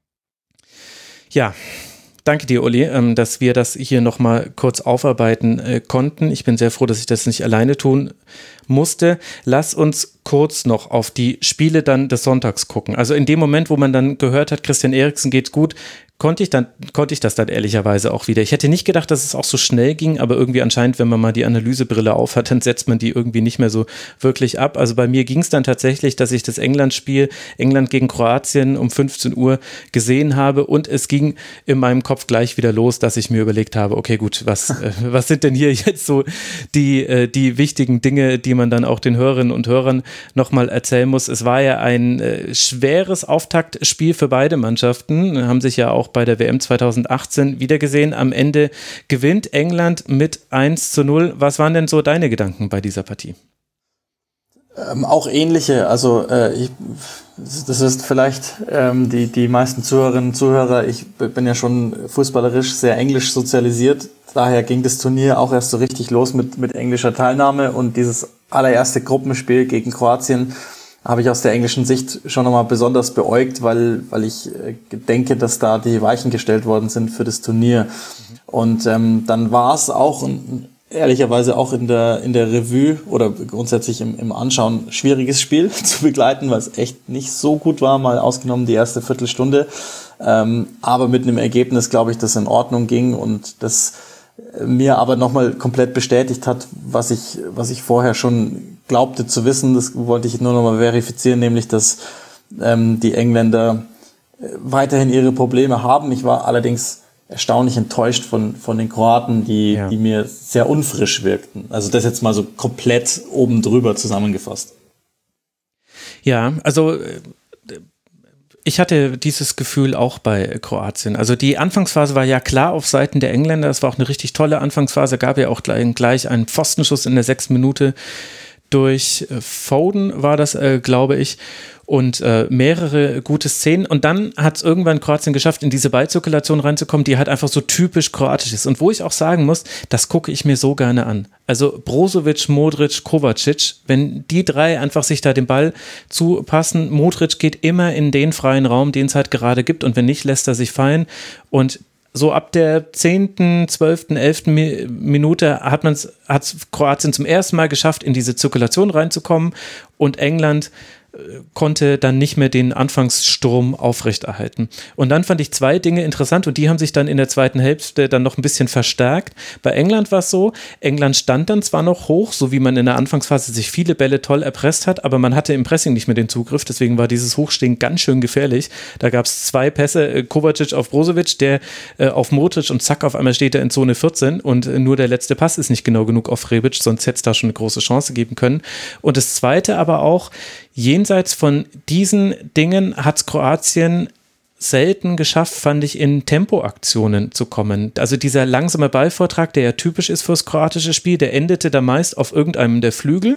Ja, danke dir, Uli, dass wir das hier nochmal kurz aufarbeiten äh, konnten. Ich bin sehr froh, dass ich das nicht alleine tun musste. Lass uns kurz noch auf die Spiele dann des Sonntags gucken. Also in dem Moment, wo man dann gehört hat, Christian Eriksen geht's gut, konnte ich dann, konnte ich das dann ehrlicherweise auch wieder. Ich hätte nicht gedacht, dass es auch so schnell ging, aber irgendwie anscheinend, wenn man mal die Analysebrille aufhat, dann setzt man die irgendwie nicht mehr so wirklich ab. Also bei mir ging es dann tatsächlich, dass ich das England-Spiel, England gegen Kroatien um fünfzehn Uhr gesehen habe und es ging in meinem Kopf gleich wieder los, dass ich mir überlegt habe, okay gut, was, äh, was sind denn hier jetzt so die, äh, die wichtigen Dinge, die man dann auch den Hörerinnen und Hörern nochmal erzählen muss. Es war ja ein äh, schweres Auftaktspiel für beide Mannschaften, haben sich ja auch bei der W M zweitausendachtzehn wiedergesehen. Am Ende gewinnt England mit eins zu null. Was waren denn so deine Gedanken bei dieser Partie? Ähm, auch ähnliche. Also äh, ich, das ist vielleicht ähm, die, die meisten Zuhörerinnen und Zuhörer, ich bin ja schon fußballerisch sehr englisch sozialisiert. Daher ging das Turnier auch erst so richtig los mit, mit englischer Teilnahme und dieses allererste Gruppenspiel gegen Kroatien habe ich aus der englischen Sicht schon nochmal besonders beäugt, weil weil ich äh, denke, dass da die Weichen gestellt worden sind für das Turnier. Mhm. Und ähm, dann war es auch ein, ehrlicherweise auch in der in der Revue oder grundsätzlich im, im Anschauen schwieriges Spiel zu begleiten, weil es echt nicht so gut war, mal ausgenommen die erste Viertelstunde. Ähm, aber mit einem Ergebnis, glaube ich, das in Ordnung ging und das mir aber nochmal komplett bestätigt hat, was ich was ich vorher schon glaubte zu wissen. Das wollte ich nur nochmal verifizieren, nämlich, dass ähm, die Engländer weiterhin ihre Probleme haben. Ich war allerdings erstaunlich enttäuscht von von den Kroaten, die ja. die mir sehr unfrisch wirkten. Also das jetzt mal so komplett oben drüber zusammengefasst. Ja, also ich hatte dieses Gefühl auch bei Kroatien. Also die Anfangsphase war ja klar auf Seiten der Engländer. Es war auch eine richtig tolle Anfangsphase. Gab ja auch gleich einen Pfostenschuss in der sechsten Minute durch Foden war das, äh, glaube ich. Und äh, mehrere gute Szenen. Und dann hat es irgendwann Kroatien geschafft, in diese Ballzirkulation reinzukommen, die halt einfach so typisch kroatisch ist. Und wo ich auch sagen muss, das gucke ich mir so gerne an. Also Brozovic, Modric, Kovacic, wenn die drei einfach sich da den Ball zupassen, Modric geht immer in den freien Raum, den es halt gerade gibt. Und wenn nicht, lässt er sich fallen. Und so ab der zehnten, zwölften, elften Minute hat man es, hat Kroatien zum ersten Mal geschafft, in diese Zirkulation reinzukommen. Und England konnte dann nicht mehr den Anfangssturm aufrechterhalten. Und dann fand ich zwei Dinge interessant und die haben sich dann in der zweiten Hälfte dann noch ein bisschen verstärkt. Bei England war es so, England stand dann zwar noch hoch, so wie man in der Anfangsphase sich viele Bälle toll erpresst hat, aber man hatte im Pressing nicht mehr den Zugriff, deswegen war dieses Hochstehen ganz schön gefährlich. Da gab es zwei Pässe, äh, Kovacic auf Brozovic, der äh, auf Modric und zack, auf einmal steht er in Zone vierzehn und äh, nur der letzte Pass ist nicht genau genug auf Rebic, sonst hätte es da schon eine große Chance geben können. Und das Zweite aber auch, jenseits von diesen Dingen hat Kroatien selten geschafft, fand ich, in Tempoaktionen zu kommen. Also dieser langsame Ballvortrag, der ja typisch ist fürs kroatische Spiel, der endete da meist auf irgendeinem der Flügel.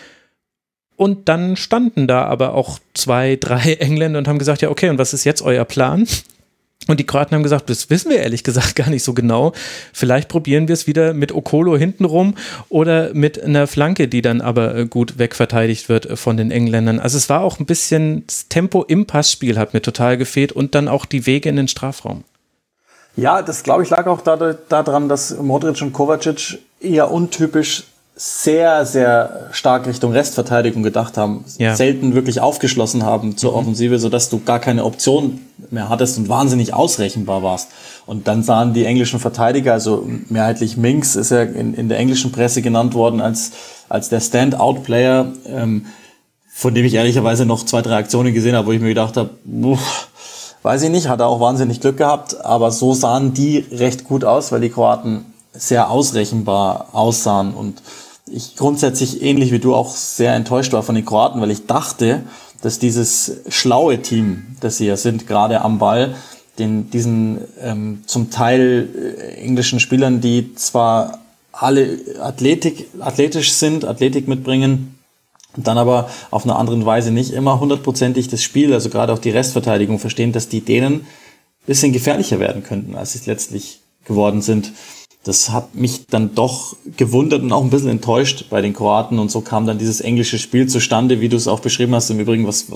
Und dann standen da aber auch zwei, drei Engländer und haben gesagt, ja okay, und was ist jetzt euer Plan? Und die Kroaten haben gesagt, das wissen wir ehrlich gesagt gar nicht so genau. Vielleicht probieren wir es wieder mit Okolo hintenrum oder mit einer Flanke, die dann aber gut wegverteidigt wird von den Engländern. Also es war auch ein bisschen, das Tempo im Passspiel hat mir total gefehlt und dann auch die Wege in den Strafraum. Ja, das glaube ich lag auch daran, da dass Modric und Kovacic eher untypisch sehr, sehr stark Richtung Restverteidigung gedacht haben, ja. selten wirklich aufgeschlossen haben zur mhm. Offensive, sodass du gar keine Option mehr hattest und wahnsinnig ausrechenbar warst. Und dann sahen die englischen Verteidiger, also mehrheitlich Minks ist ja in, in der englischen Presse genannt worden als, als der Stand-out-Player, ähm, von dem ich ehrlicherweise noch zwei, drei Aktionen gesehen habe, wo ich mir gedacht habe, uff, weiß ich nicht, hat er auch wahnsinnig Glück gehabt, aber so sahen die recht gut aus, weil die Kroaten sehr ausrechenbar aussahen und ich grundsätzlich ähnlich wie du auch sehr enttäuscht war von den Kroaten, weil ich dachte, dass dieses schlaue Team, das sie ja sind, gerade am Ball, den diesen ähm, zum Teil äh, englischen Spielern, die zwar alle Athletik, athletisch sind, Athletik mitbringen, dann aber auf eine andere Weise nicht immer hundertprozentig das Spiel, also gerade auch die Restverteidigung verstehen, dass die denen ein bisschen gefährlicher werden könnten, als sie es letztlich geworden sind. Das hat mich dann doch gewundert und auch ein bisschen enttäuscht bei den Kroaten und so kam dann dieses englische Spiel zustande, wie du es auch beschrieben hast. Im Übrigen, was, was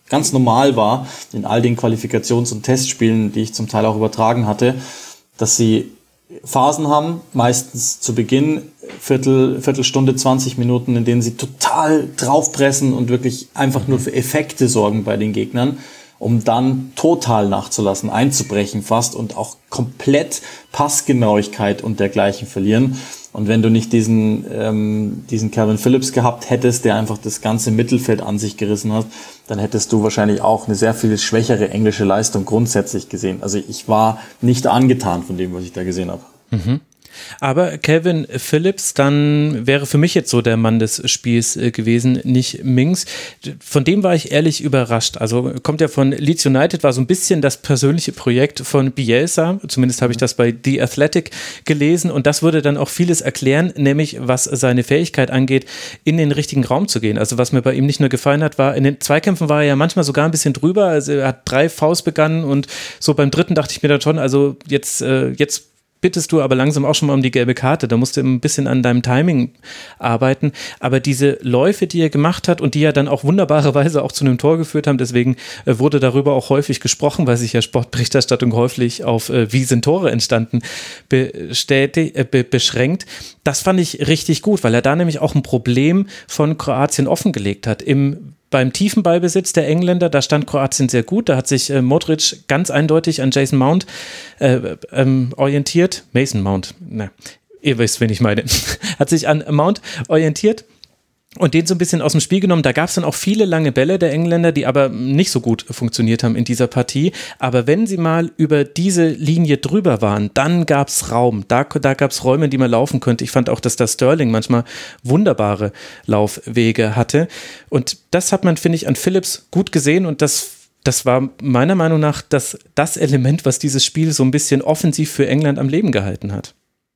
ganz normal war in all den Qualifikations- und Testspielen, die ich zum Teil auch übertragen hatte, dass sie Phasen haben, meistens zu Beginn, Viertel, Viertelstunde, zwanzig Minuten, in denen sie total draufpressen und wirklich einfach nur für Effekte sorgen bei den Gegnern, um dann total nachzulassen, einzubrechen fast und auch komplett Passgenauigkeit und dergleichen verlieren. Und wenn du nicht diesen, ähm, diesen Calvin Phillips gehabt hättest, der einfach das ganze Mittelfeld an sich gerissen hat, dann hättest du wahrscheinlich auch eine sehr viel schwächere englische Leistung grundsätzlich gesehen. Also ich war nicht angetan von dem, was ich da gesehen habe. Mhm. Aber Calvin Phillips, dann wäre für mich jetzt so der Mann des Spiels äh, gewesen, nicht Mings. Von dem war ich ehrlich überrascht. Also kommt ja von Leeds United, war so ein bisschen das persönliche Projekt von Bielsa. Zumindest habe ich das bei The Athletic gelesen und das würde dann auch vieles erklären, nämlich was seine Fähigkeit angeht, in den richtigen Raum zu gehen. Also was mir bei ihm nicht nur gefallen hat, war, in den Zweikämpfen war er ja manchmal sogar ein bisschen drüber. Also er hat drei Fouls begangen und so beim dritten dachte ich mir dann schon, also jetzt, äh, jetzt bittest du aber langsam auch schon mal um die gelbe Karte. Da musst du ein bisschen an deinem Timing arbeiten. Aber diese Läufe, die er gemacht hat und die ja dann auch wunderbarerweise auch zu einem Tor geführt haben, deswegen äh, wurde darüber auch häufig gesprochen, weil sich ja Sportberichterstattung häufig auf äh, wie sind Tore entstanden bestätigt, äh, be- beschränkt. Das fand ich richtig gut, weil er da nämlich auch ein Problem von Kroatien offengelegt hat. Im Beim tiefen Ballbesitz der Engländer, da stand Kroatien sehr gut, da hat sich äh, Modric ganz eindeutig an Jason Mount äh, ähm, orientiert, Mason Mount, na, ihr wisst, wen ich meine, hat sich an Mount orientiert und den so ein bisschen aus dem Spiel genommen. Da gab es dann auch viele lange Bälle der Engländer, die aber nicht so gut funktioniert haben in dieser Partie. Aber wenn sie mal über diese Linie drüber waren, dann gab es Raum. Da, da gab es Räume, in die man laufen könnte. Ich fand auch, dass da Sterling manchmal wunderbare Laufwege hatte. Und das hat man, finde ich, an Phillips gut gesehen. Und das, das war meiner Meinung nach das, das Element, was dieses Spiel so ein bisschen offensiv für England am Leben gehalten hat.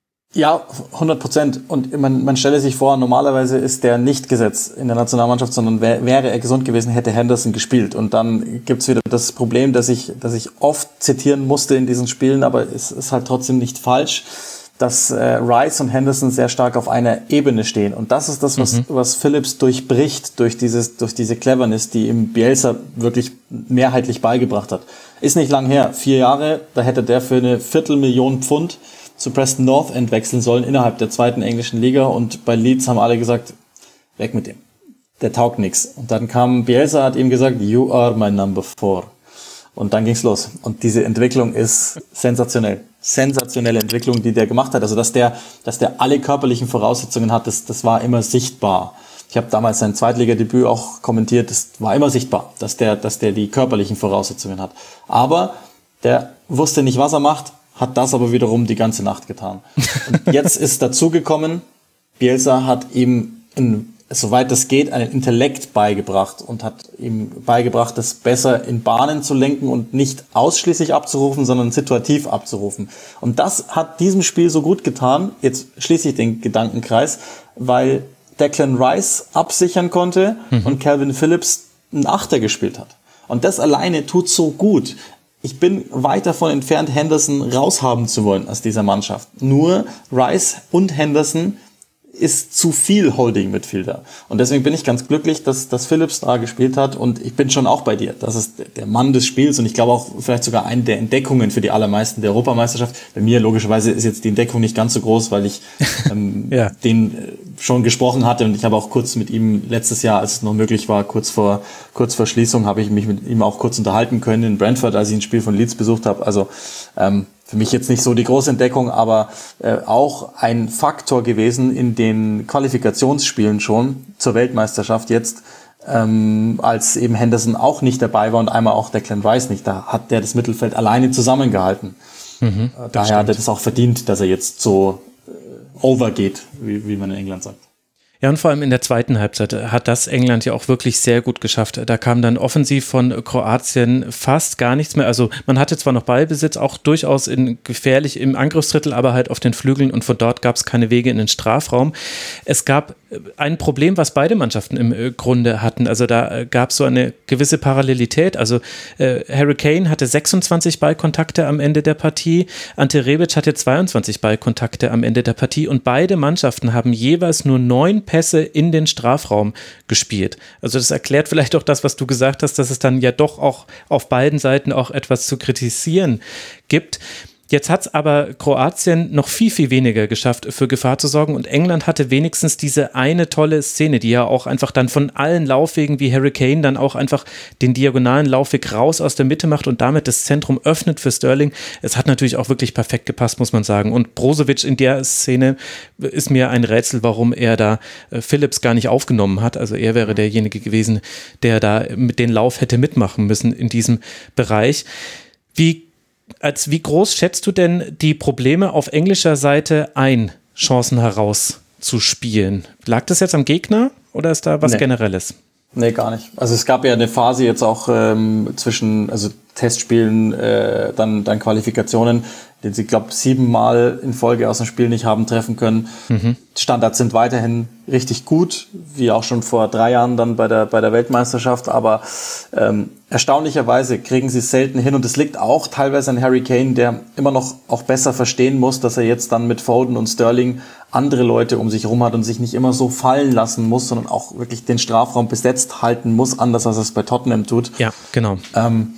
Ja, hundert Prozent. Und man, man stelle sich vor, normalerweise ist der nicht gesetzt in der Nationalmannschaft, sondern wär, wäre er gesund gewesen, hätte Henderson gespielt. Und dann gibt's wieder das Problem, dass ich, dass ich oft zitieren musste in diesen Spielen, aber es ist halt trotzdem nicht falsch, dass äh, Rice und Henderson sehr stark auf einer Ebene stehen. Und das ist das, was, mhm. was Phillips durchbricht durch dieses, durch diese Cleverness, die ihm Bielsa wirklich mehrheitlich beigebracht hat. Ist nicht lang her. Vier Jahre, da hätte der für eine Viertelmillion Pfund zu Preston North End wechseln sollen innerhalb der zweiten englischen Liga und bei Leeds haben alle gesagt, weg mit dem, der taugt nix. Und dann kam Bielsa, hat ihm gesagt, you are my number four. Und dann ging's los. Und diese Entwicklung ist sensationell. Sensationelle Entwicklung, die der gemacht hat. Also dass der, dass der alle körperlichen Voraussetzungen hat, das, das war immer sichtbar. Ich habe damals sein Zweitligadebüt auch kommentiert, das war immer sichtbar, dass der, dass der die körperlichen Voraussetzungen hat. Aber der wusste nicht, was er macht, hat das aber wiederum die ganze Nacht getan. Und jetzt ist dazugekommen, Bielsa hat ihm, in, soweit es geht, einen Intellekt beigebracht und hat ihm beigebracht, das besser in Bahnen zu lenken und nicht ausschließlich abzurufen, sondern situativ abzurufen. Und das hat diesem Spiel so gut getan, jetzt schließe ich den Gedankenkreis, weil Declan Rice absichern konnte mhm. und Calvin Phillips einen Achter gespielt hat. Und das alleine tut so gut. Ich bin weit davon entfernt, Henderson raushaben zu wollen aus dieser Mannschaft. Nur Rice und Henderson ist zu viel Holding-Midfielder. Und deswegen bin ich ganz glücklich, dass, dass Phillips da gespielt hat. Und ich bin schon auch bei dir. Das ist der Mann des Spiels und ich glaube auch vielleicht sogar eine der Entdeckungen für die allermeisten der Europameisterschaft. Bei mir logischerweise ist jetzt die Entdeckung nicht ganz so groß, weil ich ähm, ja. den äh, schon gesprochen hatte. Und ich habe auch kurz mit ihm letztes Jahr, als es noch möglich war, kurz vor kurz vor Schließung, habe ich mich mit ihm auch kurz unterhalten können in Brentford, als ich ein Spiel von Leeds besucht habe. Also ähm, für mich jetzt nicht so die große Entdeckung, aber äh, auch ein Faktor gewesen in den Qualifikationsspielen schon zur Weltmeisterschaft jetzt, ähm, als eben Henderson auch nicht dabei war und einmal auch Declan Rice nicht. Da hat der das Mittelfeld alleine zusammengehalten. Mhm, äh, daher hat er das auch verdient, dass er jetzt so äh, overgeht, wie, wie man in England sagt. Ja, und vor allem in der zweiten Halbzeit hat das England ja auch wirklich sehr gut geschafft. Da kam dann offensiv von Kroatien fast gar nichts mehr. Also man hatte zwar noch Ballbesitz, auch durchaus in gefährlich im Angriffsdrittel, aber halt auf den Flügeln und von dort gab es keine Wege in den Strafraum. Es gab ein Problem, was beide Mannschaften im Grunde hatten. Also da gab es so eine gewisse Parallelität. Also äh, Harry Kane hatte sechsundzwanzig Ballkontakte am Ende der Partie, Ante Rebic hatte zweiundzwanzig Ballkontakte am Ende der Partie und beide Mannschaften haben jeweils nur neun Pässe in den Strafraum gespielt. Also das erklärt vielleicht auch das, was du gesagt hast, dass es dann ja doch auch auf beiden Seiten auch etwas zu kritisieren gibt. Jetzt hat es aber Kroatien noch viel, viel weniger geschafft, für Gefahr zu sorgen und England hatte wenigstens diese eine tolle Szene, die ja auch einfach dann von allen Laufwegen wie Harry Kane dann auch einfach den diagonalen Laufweg raus aus der Mitte macht und damit das Zentrum öffnet für Sterling. Es hat natürlich auch wirklich perfekt gepasst, muss man sagen. Und Brozovic in der Szene ist mir ein Rätsel, warum er da äh, Phillips gar nicht aufgenommen hat. Also er wäre derjenige gewesen, der da mit den Lauf hätte mitmachen müssen in diesem Bereich. Wie Als wie groß schätzt du denn die Probleme auf englischer Seite ein, Chancen herauszuspielen? Lag das jetzt am Gegner oder ist da was nee. Generelles? Nee, gar nicht. Also es gab ja eine Phase jetzt auch ähm, zwischen also Testspielen, äh, dann, dann Qualifikationen, den sie, glaube ich, siebenmal in Folge aus dem Spiel nicht haben treffen können. Mhm. Standards sind weiterhin richtig gut, wie auch schon vor drei Jahren dann bei der, bei der Weltmeisterschaft, aber ähm, erstaunlicherweise kriegen sie es selten hin und es liegt auch teilweise an Harry Kane, der immer noch auch besser verstehen muss, dass er jetzt dann mit Foden und Sterling andere Leute um sich herum hat und sich nicht immer so fallen lassen muss, sondern auch wirklich den Strafraum besetzt halten muss, anders als er es bei Tottenham tut. Ja, genau. Ähm,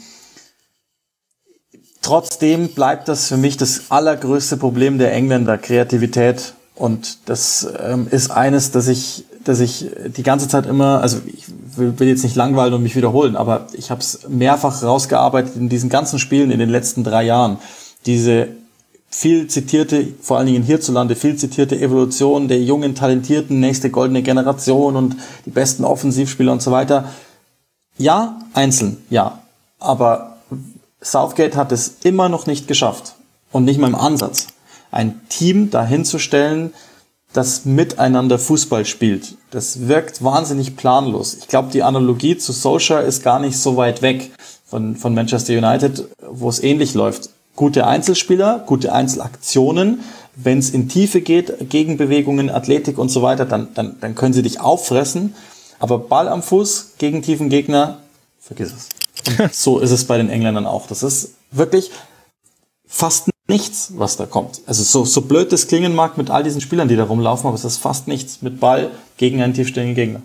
Trotzdem bleibt das für mich das allergrößte Problem der Engländer, Kreativität. Und das ähm, ist eines, das ich, das ich die ganze Zeit immer, also ich will, will jetzt nicht langweilen und mich wiederholen, aber ich habe es mehrfach rausgearbeitet in diesen ganzen Spielen in den letzten drei Jahren. Diese viel zitierte, vor allen Dingen hierzulande, viel zitierte Evolution der jungen, talentierten, nächste goldene Generation und die besten Offensivspieler und so weiter. Ja, einzeln, ja. Aber Southgate hat es immer noch nicht geschafft und nicht mal im Ansatz, ein Team dahin zu stellen, das miteinander Fußball spielt. Das wirkt wahnsinnig planlos. Ich glaube, die Analogie zu Solskjaer ist gar nicht so weit weg von, von Manchester United, wo es ähnlich läuft. Gute Einzelspieler, gute Einzelaktionen. Wenn es in Tiefe geht, Gegenbewegungen, Athletik und so weiter, dann, dann, dann können sie dich auffressen. Aber Ball am Fuß gegen tiefen Gegner, vergiss es. Und so ist es bei den Engländern auch. Das ist wirklich fast nichts, was da kommt. Also so, so blöd das klingen mag mit all diesen Spielern, die da rumlaufen, aber es ist fast nichts mit Ball gegen einen tiefstehenden Gegner.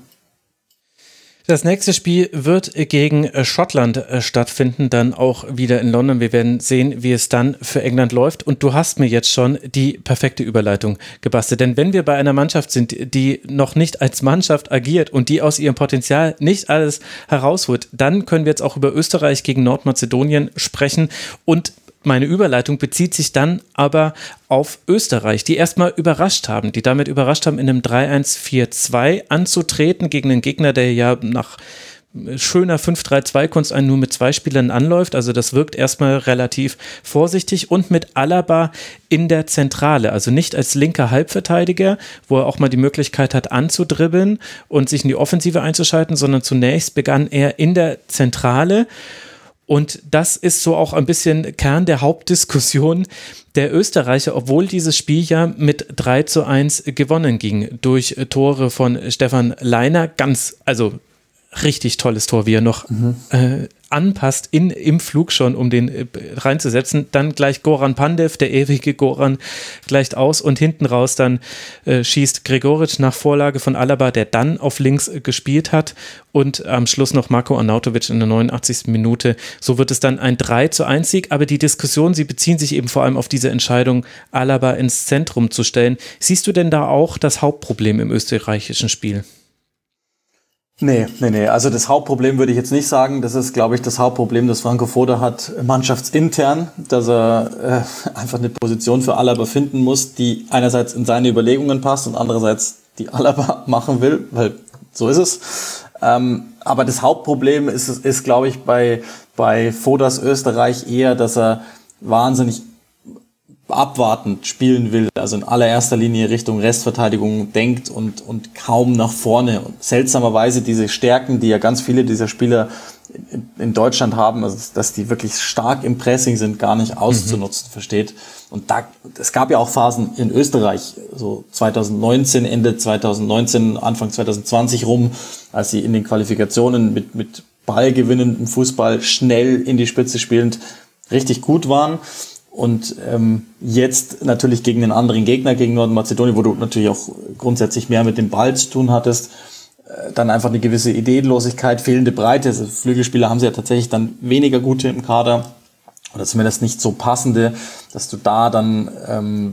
Das nächste Spiel wird gegen Schottland stattfinden, dann auch wieder in London. Wir werden sehen, wie es dann für England läuft. Und du hast mir jetzt schon die perfekte Überleitung gebastelt. Denn wenn wir bei einer Mannschaft sind, die noch nicht als Mannschaft agiert und die aus ihrem Potenzial nicht alles herausholt, dann können wir jetzt auch über Österreich gegen Nordmazedonien sprechen. Und meine Überleitung bezieht sich dann aber auf Österreich, die erstmal überrascht haben, die damit überrascht haben, in einem drei eins vier zwei anzutreten gegen einen Gegner, der ja nach schöner fünf drei zwei Kunst einen nur mit zwei Spielern anläuft. Also das wirkt erstmal relativ vorsichtig und mit Alaba in der Zentrale, also nicht als linker Halbverteidiger, wo er auch mal die Möglichkeit hat anzudribbeln und sich in die Offensive einzuschalten, sondern zunächst begann er in der Zentrale. Und das ist so auch ein bisschen Kern der Hauptdiskussion der Österreicher, obwohl dieses Spiel ja mit drei zu eins gewonnen ging durch Tore von Stefan Leiner. Ganz, also richtig tolles Tor, wie er noch mhm. äh, anpasst in, im Flug schon, um den äh, reinzusetzen. Dann gleich Goran Pandev, der ewige Goran, gleicht aus und hinten raus dann äh, schießt Gregoritsch nach Vorlage von Alaba, der dann auf links äh, gespielt hat und am Schluss noch Marko Arnautovic in der neunundachtzigsten Minute. So wird es dann ein drei zu eins Sieg, aber die Diskussion, sie beziehen sich eben vor allem auf diese Entscheidung, Alaba ins Zentrum zu stellen. Siehst du denn da auch das Hauptproblem im österreichischen Spiel? Nee, nee, nee. Also das Hauptproblem würde ich jetzt nicht sagen. Das ist, glaube ich, das Hauptproblem, das Franco Foda hat, mannschaftsintern, dass er äh, einfach eine Position für Alaba finden muss, die einerseits in seine Überlegungen passt und andererseits die Alaba machen will, weil so ist es. Ähm, aber das Hauptproblem ist, ist glaube ich, bei, bei Fodas Österreich eher, dass er wahnsinnig abwartend spielen will, also in allererster Linie Richtung Restverteidigung denkt und, und kaum nach vorne. Und seltsamerweise diese Stärken, die ja ganz viele dieser Spieler in, in Deutschland haben, also dass die wirklich stark im Pressing sind, gar nicht auszunutzen, mhm. versteht. Und da, es gab ja auch Phasen in Österreich, so zwanzig neunzehn, Ende zwanzig neunzehn, Anfang zwanzig zwanzig rum, als sie in den Qualifikationen mit, mit ballgewinnendem Fußball schnell in die Spitze spielend richtig gut waren. Und ähm, jetzt natürlich gegen einen anderen Gegner, gegen Nordmazedonien, wo du natürlich auch grundsätzlich mehr mit dem Ball zu tun hattest, äh, dann einfach eine gewisse Ideenlosigkeit, fehlende Breite. Also Flügelspieler haben sie ja tatsächlich dann weniger gute im Kader oder zumindest nicht so passende, dass du da dann ähm,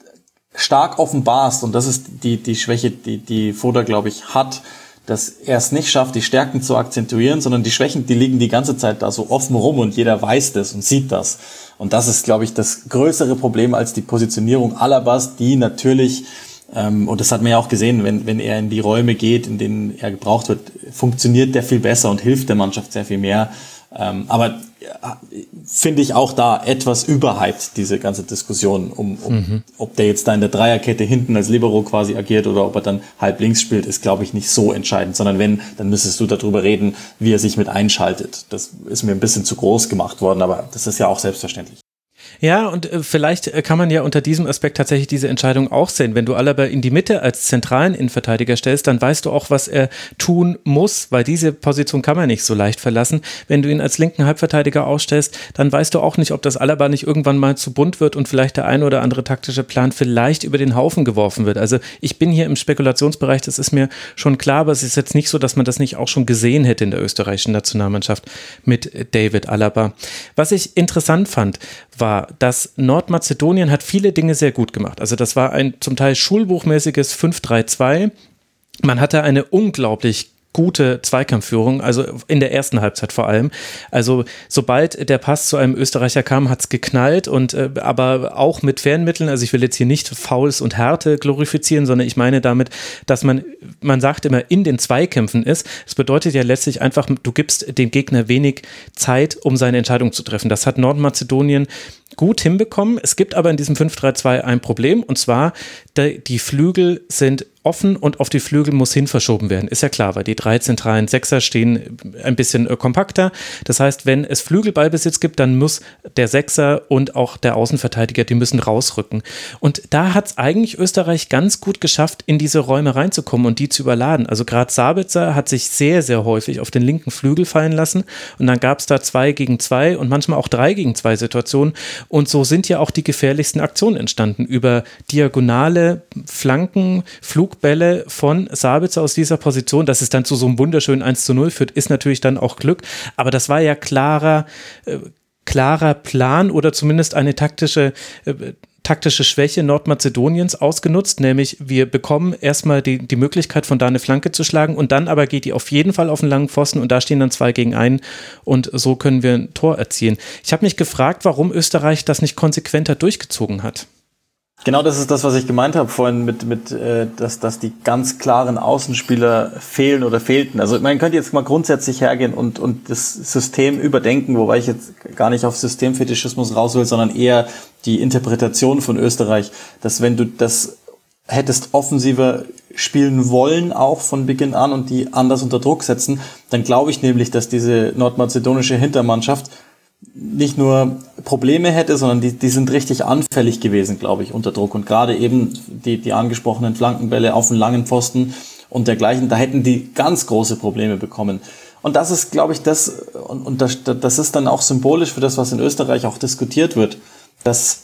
stark offenbarst. Und das ist die die Schwäche, die die Foda, glaube ich, hat, dass er es nicht schafft, die Stärken zu akzentuieren, sondern die Schwächen, die liegen die ganze Zeit da so offen rum und jeder weiß das und sieht das. Und das ist, glaube ich, das größere Problem als die Positionierung Alabas, die natürlich, ähm, und das hat man ja auch gesehen, wenn, wenn er in die Räume geht, in denen er gebraucht wird, funktioniert der viel besser und hilft der Mannschaft sehr viel mehr. Ähm, aber ja, finde ich auch da etwas überhyped, diese ganze Diskussion, um, um mhm. ob der jetzt da in der Dreierkette hinten als Libero quasi agiert oder ob er dann halb links spielt, ist, glaube ich, nicht so entscheidend, sondern wenn, dann müsstest du darüber reden, wie er sich mit einschaltet. Das ist mir ein bisschen zu groß gemacht worden, aber das ist ja auch selbstverständlich. Ja, und äh, vielleicht äh, kann man ja unter diesem Aspekt tatsächlich diese Entscheidung auch sehen. Wenn du Alaba in die Mitte als zentralen Innenverteidiger stellst, dann weißt du auch, was er tun muss, weil diese Position kann man nicht so leicht verlassen. Wenn du ihn als linken Halbverteidiger ausstellst, dann weißt du auch nicht, ob das Alaba nicht irgendwann mal zu bunt wird und vielleicht der ein oder andere taktische Plan vielleicht über den Haufen geworfen wird. Also ich bin hier im Spekulationsbereich, das ist mir schon klar, aber es ist jetzt nicht so, dass man das nicht auch schon gesehen hätte in der österreichischen Nationalmannschaft mit David Alaba. Was ich interessant fand, war, dass Nordmazedonien hat viele Dinge sehr gut gemacht. Also das war ein zum Teil schulbuchmäßiges fünf drei zwei. Man hatte eine unglaublich gute Zweikampfführung, also in der ersten Halbzeit vor allem. Also sobald der Pass zu einem Österreicher kam, hat es geknallt und äh, aber auch mit Fernmitteln. Also ich will jetzt hier nicht Fouls und Härte glorifizieren, sondern ich meine damit, dass man, man sagt immer, in den Zweikämpfen ist. Das bedeutet ja letztlich einfach, du gibst dem Gegner wenig Zeit, um seine Entscheidung zu treffen. Das hat Nordmazedonien gut hinbekommen. Es gibt aber in diesem fünf drei zwei ein Problem, und zwar die, die Flügel sind offen und auf die Flügel muss hin verschoben werden. Ist ja klar, weil die drei zentralen Sechser stehen ein bisschen äh, kompakter. Das heißt, wenn es Flügelballbesitz gibt, dann muss der Sechser und auch der Außenverteidiger, die müssen rausrücken. Und da hat es eigentlich Österreich ganz gut geschafft, in diese Räume reinzukommen und die zu überladen. Also gerade Sabitzer hat sich sehr, sehr häufig auf den linken Flügel fallen lassen und dann gab es da zwei gegen zwei und manchmal auch drei gegen zwei Situationen. Und so sind ja auch die gefährlichsten Aktionen entstanden über diagonale Flanken, Flugbälle von Sabitzer aus dieser Position. Dass es dann zu so einem wunderschönen eins zu null führt, ist natürlich dann auch Glück. Aber das war ja klarer, äh, klarer Plan oder zumindest eine taktische äh, taktische Schwäche Nordmazedoniens ausgenutzt, nämlich wir bekommen erstmal die, die Möglichkeit, von da eine Flanke zu schlagen und dann aber geht die auf jeden Fall auf den langen Pfosten und da stehen dann zwei gegen einen und so können wir ein Tor erzielen. Ich habe mich gefragt, warum Österreich das nicht konsequenter durchgezogen hat. Genau, das ist das, was ich gemeint habe vorhin mit, mit äh, dass, dass die ganz klaren Außenspieler fehlen oder fehlten. Also man könnte jetzt mal grundsätzlich hergehen und, und das System überdenken, wobei ich jetzt gar nicht auf Systemfetischismus raus will, sondern eher die Interpretation von Österreich, dass wenn du das hättest offensiver spielen wollen, auch von Beginn an und die anders unter Druck setzen, dann glaube ich nämlich, dass diese nordmazedonische Hintermannschaft nicht nur Probleme hätte, sondern die, die sind richtig anfällig gewesen, glaube ich, unter Druck. Und gerade eben die, die angesprochenen Flankenbälle auf den langen Pfosten und dergleichen, da hätten die ganz große Probleme bekommen. Und das ist, glaube ich, das, und, und das, das ist dann auch symbolisch für das, was in Österreich auch diskutiert wird, dass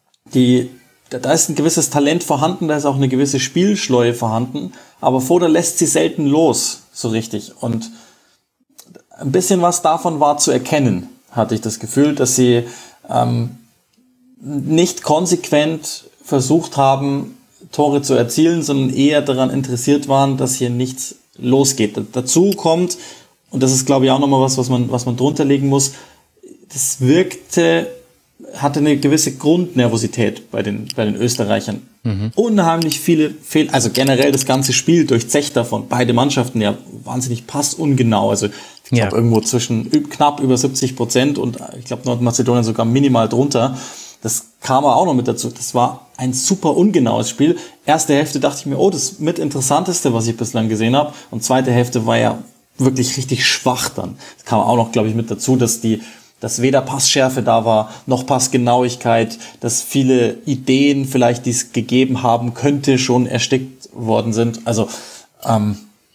die, da ist ein gewisses Talent vorhanden, da ist auch eine gewisse Spielschleue vorhanden, aber Foda lässt sie selten los, so richtig. Und ein bisschen was davon war zu erkennen, hatte ich das Gefühl, dass sie ähm, nicht konsequent versucht haben, Tore zu erzielen, sondern eher daran interessiert waren, dass hier nichts losgeht. D- dazu kommt, und das ist, glaube ich, auch nochmal was, was man, was man drunter legen muss, das wirkte, hatte eine gewisse Grundnervosität bei den, bei den Österreichern. Mhm. Unheimlich viele Fehler, also generell das ganze Spiel durchzecht davon, beide Mannschaften ja wahnsinnig passungenau, also ich glaube, ja. irgendwo zwischen knapp über siebzig Prozent und ich glaube Nordmazedonien sogar minimal drunter. Das kam auch noch mit dazu. Das war ein super ungenaues Spiel. Erste Hälfte dachte ich mir, oh, das mit Interessanteste, was ich bislang gesehen habe. Und zweite Hälfte war ja wirklich richtig schwach dann. Das kam auch noch, glaube ich, mit dazu, dass die, dass weder Passschärfe da war, noch Passgenauigkeit, dass viele Ideen vielleicht, die es gegeben haben könnte, schon erstickt worden sind. Also ähm,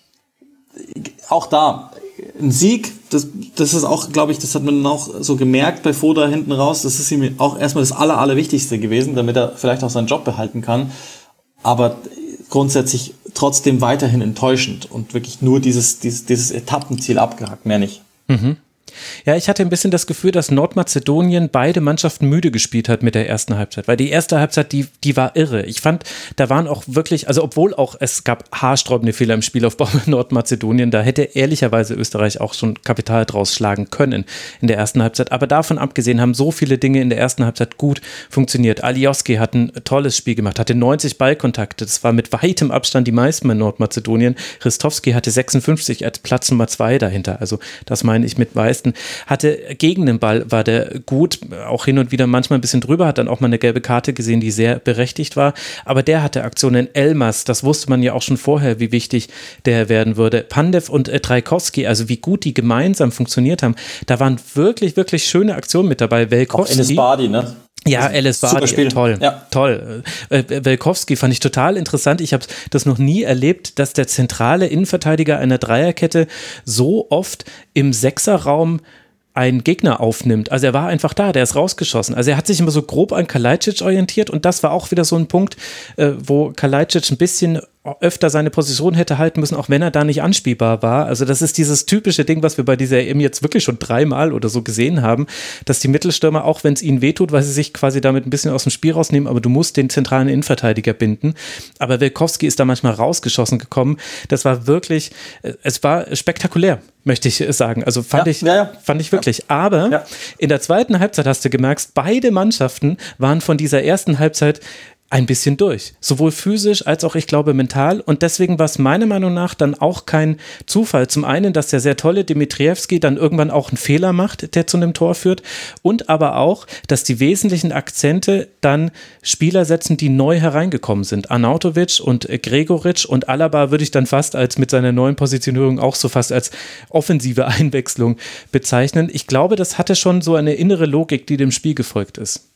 auch da ein Sieg, das, das ist auch, glaube ich, das hat man auch so gemerkt bei Foda hinten raus, das ist ihm auch erstmal das Aller, Allerwichtigste gewesen, damit er vielleicht auch seinen Job behalten kann. Aber grundsätzlich trotzdem weiterhin enttäuschend und wirklich nur dieses, dieses, dieses Etappenziel abgehakt, mehr nicht. Mhm. Ja, ich hatte ein bisschen das Gefühl, dass Nordmazedonien beide Mannschaften müde gespielt hat mit der ersten Halbzeit, weil die erste Halbzeit, die, die war irre. Ich fand, da waren auch wirklich, also obwohl auch es gab haarsträubende Fehler im Spielaufbau mit Nordmazedonien, da hätte ehrlicherweise Österreich auch schon Kapital draus schlagen können in der ersten Halbzeit, aber davon abgesehen haben so viele Dinge in der ersten Halbzeit gut funktioniert. Alioski hat ein tolles Spiel gemacht, hatte neunzig Ballkontakte, das war mit weitem Abstand die meisten bei Nordmazedonien. Ristovski hatte sechsundfünfzig als Platz Nummer zwei dahinter, also das meine ich mit meisten. Hatte gegen den Ball, war der gut, auch hin und wieder manchmal ein bisschen drüber, hat dann auch mal eine gelbe Karte gesehen, die sehr berechtigt war, aber der hatte Aktionen. Elmas, das wusste man ja auch schon vorher, wie wichtig der werden würde. Pandev und äh, Trajkovski, also wie gut die gemeinsam funktioniert haben, da waren wirklich, wirklich schöne Aktionen mit dabei. Velkovski, auch Enes Badi, ne? Ja, Elis Badi, toll, ja. toll. Äh, Velkovski fand ich total interessant. Ich habe das noch nie erlebt, dass der zentrale Innenverteidiger einer Dreierkette so oft im Sechserraum einen Gegner aufnimmt. Also er war einfach da, der ist rausgeschossen. Also er hat sich immer so grob an Kalajdzic orientiert und das war auch wieder so ein Punkt, äh, wo Kalajdzic ein bisschen öfter seine Position hätte halten müssen, auch wenn er da nicht anspielbar war. Also das ist dieses typische Ding, was wir bei dieser E M jetzt wirklich schon dreimal oder so gesehen haben, dass die Mittelstürmer, auch wenn es ihnen wehtut, weil sie sich quasi damit ein bisschen aus dem Spiel rausnehmen, aber du musst den zentralen Innenverteidiger binden. Aber Velkovski ist da manchmal rausgeschossen gekommen. Das war wirklich, es war spektakulär, möchte ich sagen. Also fand, ja, ich, ja, ja. fand ich wirklich. Aber ja. in der zweiten Halbzeit hast du gemerkt, beide Mannschaften waren von dieser ersten Halbzeit ein bisschen durch. Sowohl physisch als auch, ich glaube, mental. Und deswegen war es meiner Meinung nach dann auch kein Zufall. Zum einen, dass der sehr tolle Dimitrievski dann irgendwann auch einen Fehler macht, der zu einem Tor führt. Und aber auch, dass die wesentlichen Akzente dann Spieler setzen, die neu hereingekommen sind. Arnautovic und Gregoritsch und Alaba würde ich dann fast als mit seiner neuen Positionierung auch so fast als offensive Einwechslung bezeichnen. Ich glaube, das hatte schon so eine innere Logik, die dem Spiel gefolgt ist.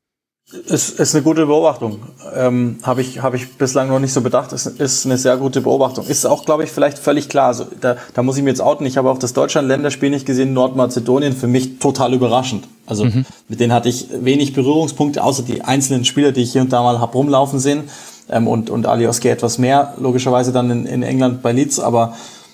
Es ist eine gute Beobachtung. Ähm, habe ich, hab ich bislang noch nicht so bedacht. Es ist eine sehr gute Beobachtung. Ist auch, glaube ich, vielleicht völlig klar. Also, da, da muss ich mir jetzt outen. Ich habe auch das Deutschland-Länderspiel nicht gesehen. Nordmazedonien für mich total überraschend. Also mhm. mit denen hatte ich wenig Berührungspunkte, außer die einzelnen Spieler, die ich hier und da mal hab rumlaufen sehen. Ähm, und, und Alioski etwas mehr, logischerweise dann in, in England bei Leeds. Aber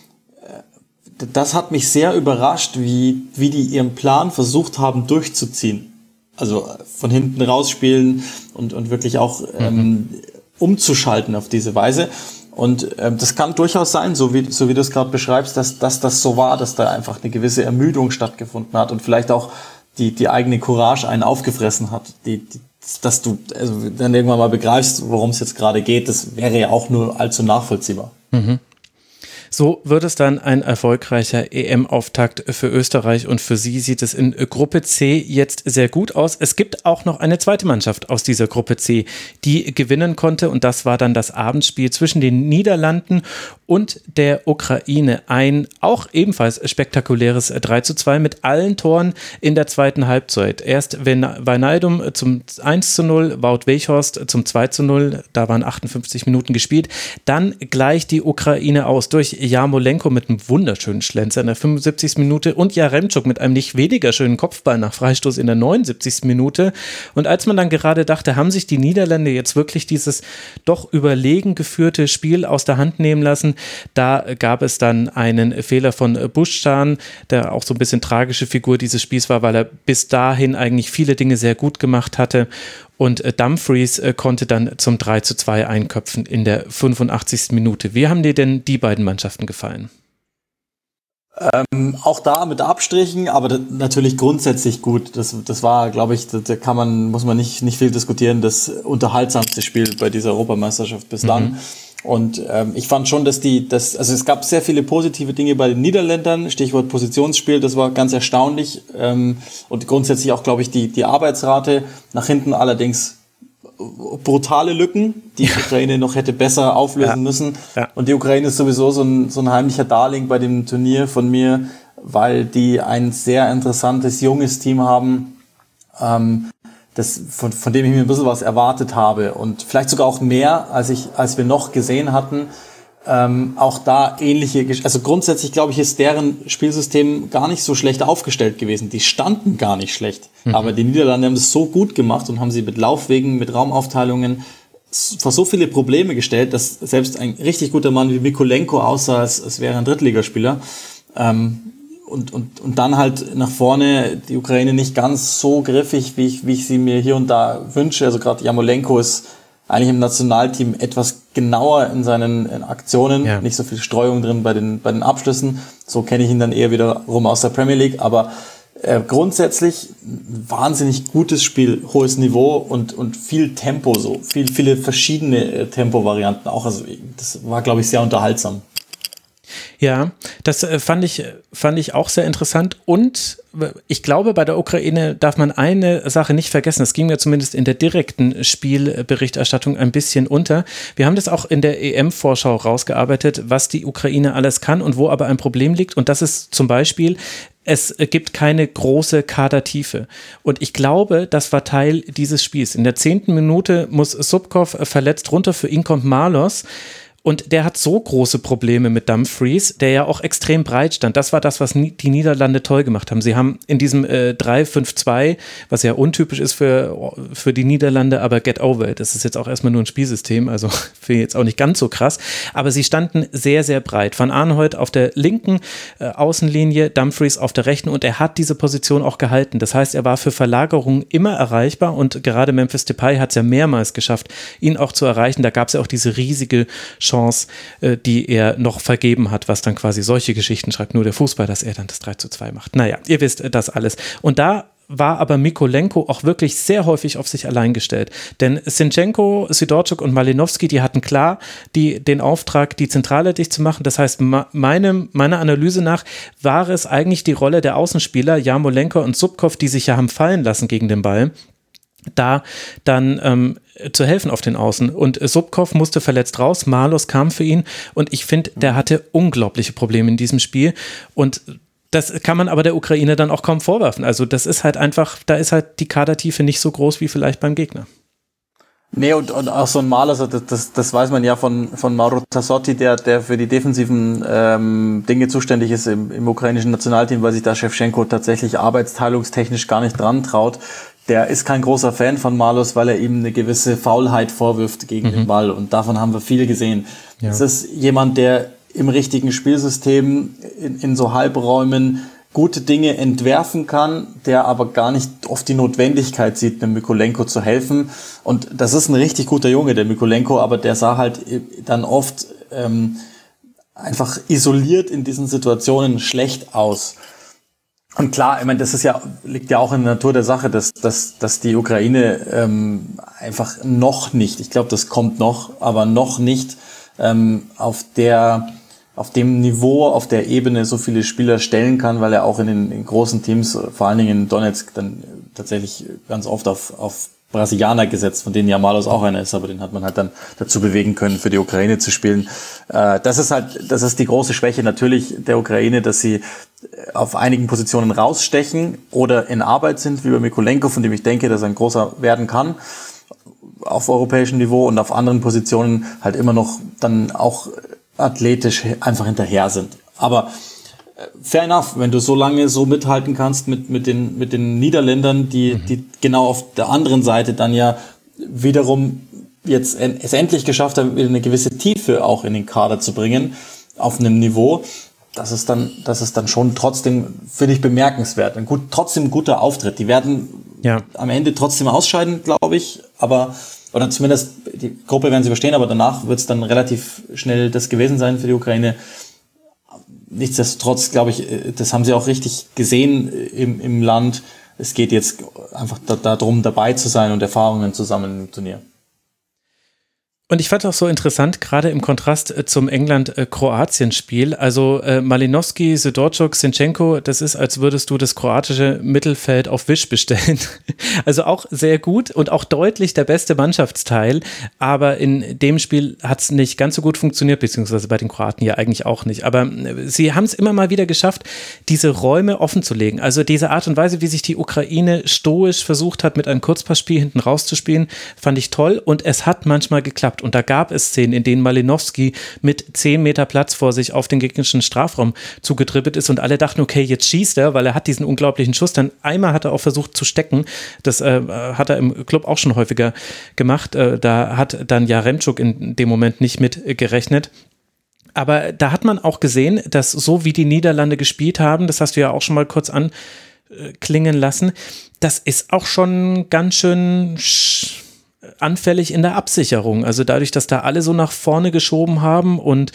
äh, das hat mich sehr überrascht, wie, wie die ihren Plan versucht haben durchzuziehen. Also von hinten rausspielen und, und wirklich auch ähm, umzuschalten auf diese Weise. Und ähm, das kann durchaus sein, so wie, so wie du es gerade beschreibst, dass, dass das so war, dass da einfach eine gewisse Ermüdung stattgefunden hat und vielleicht auch die, die eigene Courage einen aufgefressen hat. Die, die, dass du also dann irgendwann mal begreifst, worum es jetzt gerade geht, das wäre ja auch nur allzu nachvollziehbar. Mhm. So wird es dann ein erfolgreicher E M-Auftakt für Österreich und für sie sieht es in Gruppe C jetzt sehr gut aus. Es gibt auch noch eine zweite Mannschaft aus dieser Gruppe C, die gewinnen konnte und das war dann das Abendspiel zwischen den Niederlanden und der Ukraine. Ein auch ebenfalls spektakuläres drei zu zwei mit allen Toren in der zweiten Halbzeit. Erst Wijnaldum zum eins zu null, Wout Weghorst zum zwei zu null, da waren achtundfünfzig Minuten gespielt. Dann gleich die Ukraine aus durch Jarmolenko mit einem wunderschönen Schlenzer in der fünfundsiebzigsten Minute und Jaremczuk mit einem nicht weniger schönen Kopfball nach Freistoß in der neunundsiebzigsten Minute. Und als man dann gerade dachte, haben sich die Niederländer jetzt wirklich dieses doch überlegen geführte Spiel aus der Hand nehmen lassen, da gab es dann einen Fehler von Buschan, der auch so ein bisschen tragische Figur dieses Spiels war, weil er bis dahin eigentlich viele Dinge sehr gut gemacht hatte. Und Dumfries konnte dann zum drei zu zwei einköpfen in der fünfundachtzigsten Minute. Wie haben dir denn die beiden Mannschaften gefallen? Ähm, auch da mit Abstrichen, aber das, natürlich grundsätzlich gut. Das, das war, glaube ich, da, da kann man, muss man nicht, nicht viel diskutieren, das unterhaltsamste Spiel bei dieser Europameisterschaft bislang. Mhm. Und ähm, ich fand schon, dass die, dass, also es gab sehr viele positive Dinge bei den Niederländern, Stichwort Positionsspiel, das war ganz erstaunlich. Ähm, und grundsätzlich auch, glaube ich, die, die Arbeitsrate nach hinten allerdings brutale Lücken, die die Ukraine noch hätte besser auflösen ja. müssen. Ja. Und die Ukraine ist sowieso so ein, so ein heimlicher Darling bei dem Turnier von mir, weil die ein sehr interessantes, junges Team haben, ähm, das, von, von dem ich mir ein bisschen was erwartet habe. Und vielleicht sogar auch mehr, als ich, als wir noch gesehen hatten. Ähm, auch da ähnliche, also grundsätzlich glaube ich, ist deren Spielsystem gar nicht so schlecht aufgestellt gewesen. Die standen gar nicht schlecht. Mhm. Aber die Niederlande haben das so gut gemacht und haben sie mit Laufwegen, mit Raumaufteilungen vor so viele Probleme gestellt, dass selbst ein richtig guter Mann wie Mykolenko aussah, als, als wäre ein Drittligaspieler. Ähm, und, und, und dann halt nach vorne die Ukraine nicht ganz so griffig, wie ich, wie ich sie mir hier und da wünsche. Also gerade Yarmolenko ist eigentlich im Nationalteam etwas genauer in seinen in Aktionen, ja. nicht so viel Streuung drin bei den bei den Abschlüssen. So kenne ich ihn dann eher wiederum aus der Premier League, aber äh, grundsätzlich ein wahnsinnig gutes Spiel, hohes Niveau und und viel Tempo, so viel viele verschiedene äh, Tempovarianten auch. Also das war, glaube ich, sehr unterhaltsam. Ja, das äh, fand ich, fand ich auch sehr interessant und ich glaube, bei der Ukraine darf man eine Sache nicht vergessen, das ging mir zumindest in der direkten Spielberichterstattung ein bisschen unter. Wir haben das auch in der E M-Vorschau rausgearbeitet, was die Ukraine alles kann und wo aber ein Problem liegt, und das ist zum Beispiel, es gibt keine große Kadertiefe. Und ich glaube, das war Teil dieses Spiels. In der zehnten Minute muss Subkov verletzt runter, für ihn kommt Marlos. Und der hat so große Probleme mit Dumfries, der ja auch extrem breit stand. Das war das, was die Niederlande toll gemacht haben. Sie haben in diesem äh, drei fünf zwei, was ja untypisch ist für, für die Niederlande, aber get over it. Das ist jetzt auch erstmal nur ein Spielsystem, also für jetzt auch nicht ganz so krass. Aber sie standen sehr, sehr breit. Van Aanholt auf der linken äh, Außenlinie, Dumfries auf der rechten, und er hat diese Position auch gehalten. Das heißt, er war für Verlagerungen immer erreichbar, und gerade Memphis Depay hat es ja mehrmals geschafft, ihn auch zu erreichen. Da gab es ja auch diese riesige Chance, die er noch vergeben hat, was dann quasi solche Geschichten schreibt, nur der Fußball, dass er dann das drei zu zwei macht. Naja, ihr wisst das alles. Und da war aber Mykolenko auch wirklich sehr häufig auf sich allein gestellt. Denn Zinchenko, Sidorczuk und Malinowski, die hatten klar die, den Auftrag, die Zentrale dicht zu machen. Das heißt, meine, meiner Analyse nach war es eigentlich die Rolle der Außenspieler, Yarmolenko und Subkov, die sich ja haben fallen lassen gegen den Ball, da dann ähm, zu helfen auf den Außen. Und Subkov musste verletzt raus, Marlos kam für ihn, und ich finde, der hatte unglaubliche Probleme in diesem Spiel, und das kann man aber der Ukraine dann auch kaum vorwerfen. Also das ist halt einfach, da ist halt die Kadertiefe nicht so groß wie vielleicht beim Gegner. Nee, und, und auch so ein Maler, das, das, das weiß man ja von, von Mauro Tassotti, der, der für die defensiven ähm, Dinge zuständig ist im, im ukrainischen Nationalteam, weil sich da Shevchenko tatsächlich arbeitsteilungstechnisch gar nicht dran traut. Der ist kein großer Fan von Marlos, weil er ihm eine gewisse Faulheit vorwirft gegen mhm. den Ball. Und davon haben wir viel gesehen. Ja. Es ist jemand, der im richtigen Spielsystem in, in so Halbräumen gute Dinge entwerfen kann, der aber gar nicht oft die Notwendigkeit sieht, dem Mykolenko zu helfen. Und das ist ein richtig guter Junge, der Mykolenko, aber der sah halt dann oft ähm, einfach isoliert in diesen Situationen schlecht aus. Und klar, ich meine, das ist ja, liegt ja auch in der Natur der Sache, dass, dass, dass die Ukraine ähm, einfach noch nicht, ich glaube, das kommt noch, aber noch nicht ähm, auf der, auf dem Niveau, auf der Ebene so viele Spieler stellen kann, weil er auch in den in großen Teams, vor allen Dingen in Donetsk, dann tatsächlich ganz oft auf, auf Brasilianer gesetzt, von denen ja Marlos auch einer ist, aber den hat man halt dann dazu bewegen können, für die Ukraine zu spielen. Äh, das ist halt, das ist die große Schwäche natürlich der Ukraine, dass sie auf einigen Positionen rausstechen oder in Arbeit sind, wie bei Mykolenko, von dem ich denke, dass er ein großer werden kann auf europäischem Niveau, und auf anderen Positionen halt immer noch dann auch athletisch einfach hinterher sind. Aber fair enough, wenn du so lange so mithalten kannst mit, mit den, mit den Niederländern, die, mhm. die genau auf der anderen Seite dann ja wiederum jetzt es endlich geschafft haben, eine gewisse Tiefe auch in den Kader zu bringen, auf einem Niveau, das ist dann, das ist dann schon trotzdem, finde ich, bemerkenswert. Ein gut, trotzdem ein guter Auftritt. Die werden ja am Ende trotzdem ausscheiden, glaube ich, aber, oder zumindest die Gruppe werden sie überstehen, aber danach wird es dann relativ schnell das gewesen sein für die Ukraine. Nichtsdestotrotz, glaube ich, das haben sie auch richtig gesehen im, im Land. Es geht jetzt einfach da, darum, dabei zu sein und Erfahrungen zu sammeln im Turnier. Und ich fand auch so interessant, gerade im Kontrast zum England-Kroatien-Spiel, also äh, Malinowski, Sidorczuk, Zinchenko, das ist, als würdest du das kroatische Mittelfeld auf Wish bestellen. Also auch sehr gut und auch deutlich der beste Mannschaftsteil, aber in dem Spiel hat es nicht ganz so gut funktioniert, beziehungsweise bei den Kroaten ja eigentlich auch nicht. Aber sie haben es immer mal wieder geschafft, diese Räume offen zu legen. Also diese Art und Weise, wie sich die Ukraine stoisch versucht hat, mit einem Kurzpassspiel hinten rauszuspielen, fand ich toll und es hat manchmal geklappt. Und da gab es Szenen, in denen Malinowski mit zehn Meter Platz vor sich auf den gegnerischen Strafraum zugedribbelt ist und alle dachten, okay, jetzt schießt er, weil er hat diesen unglaublichen Schuss. Dann einmal hat er auch versucht zu stecken. Das äh, hat er im Club auch schon häufiger gemacht. Äh, da hat dann Jaremczuk in dem Moment nicht mit äh, gerechnet. Aber da hat man auch gesehen, dass so wie die Niederlande gespielt haben, das hast du ja auch schon mal kurz anklingen lassen, das ist auch schon ganz schön sch- anfällig in der Absicherung. Also dadurch, dass da alle so nach vorne geschoben haben und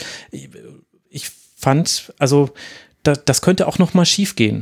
ich fand, also da, das könnte auch noch mal schief gehen.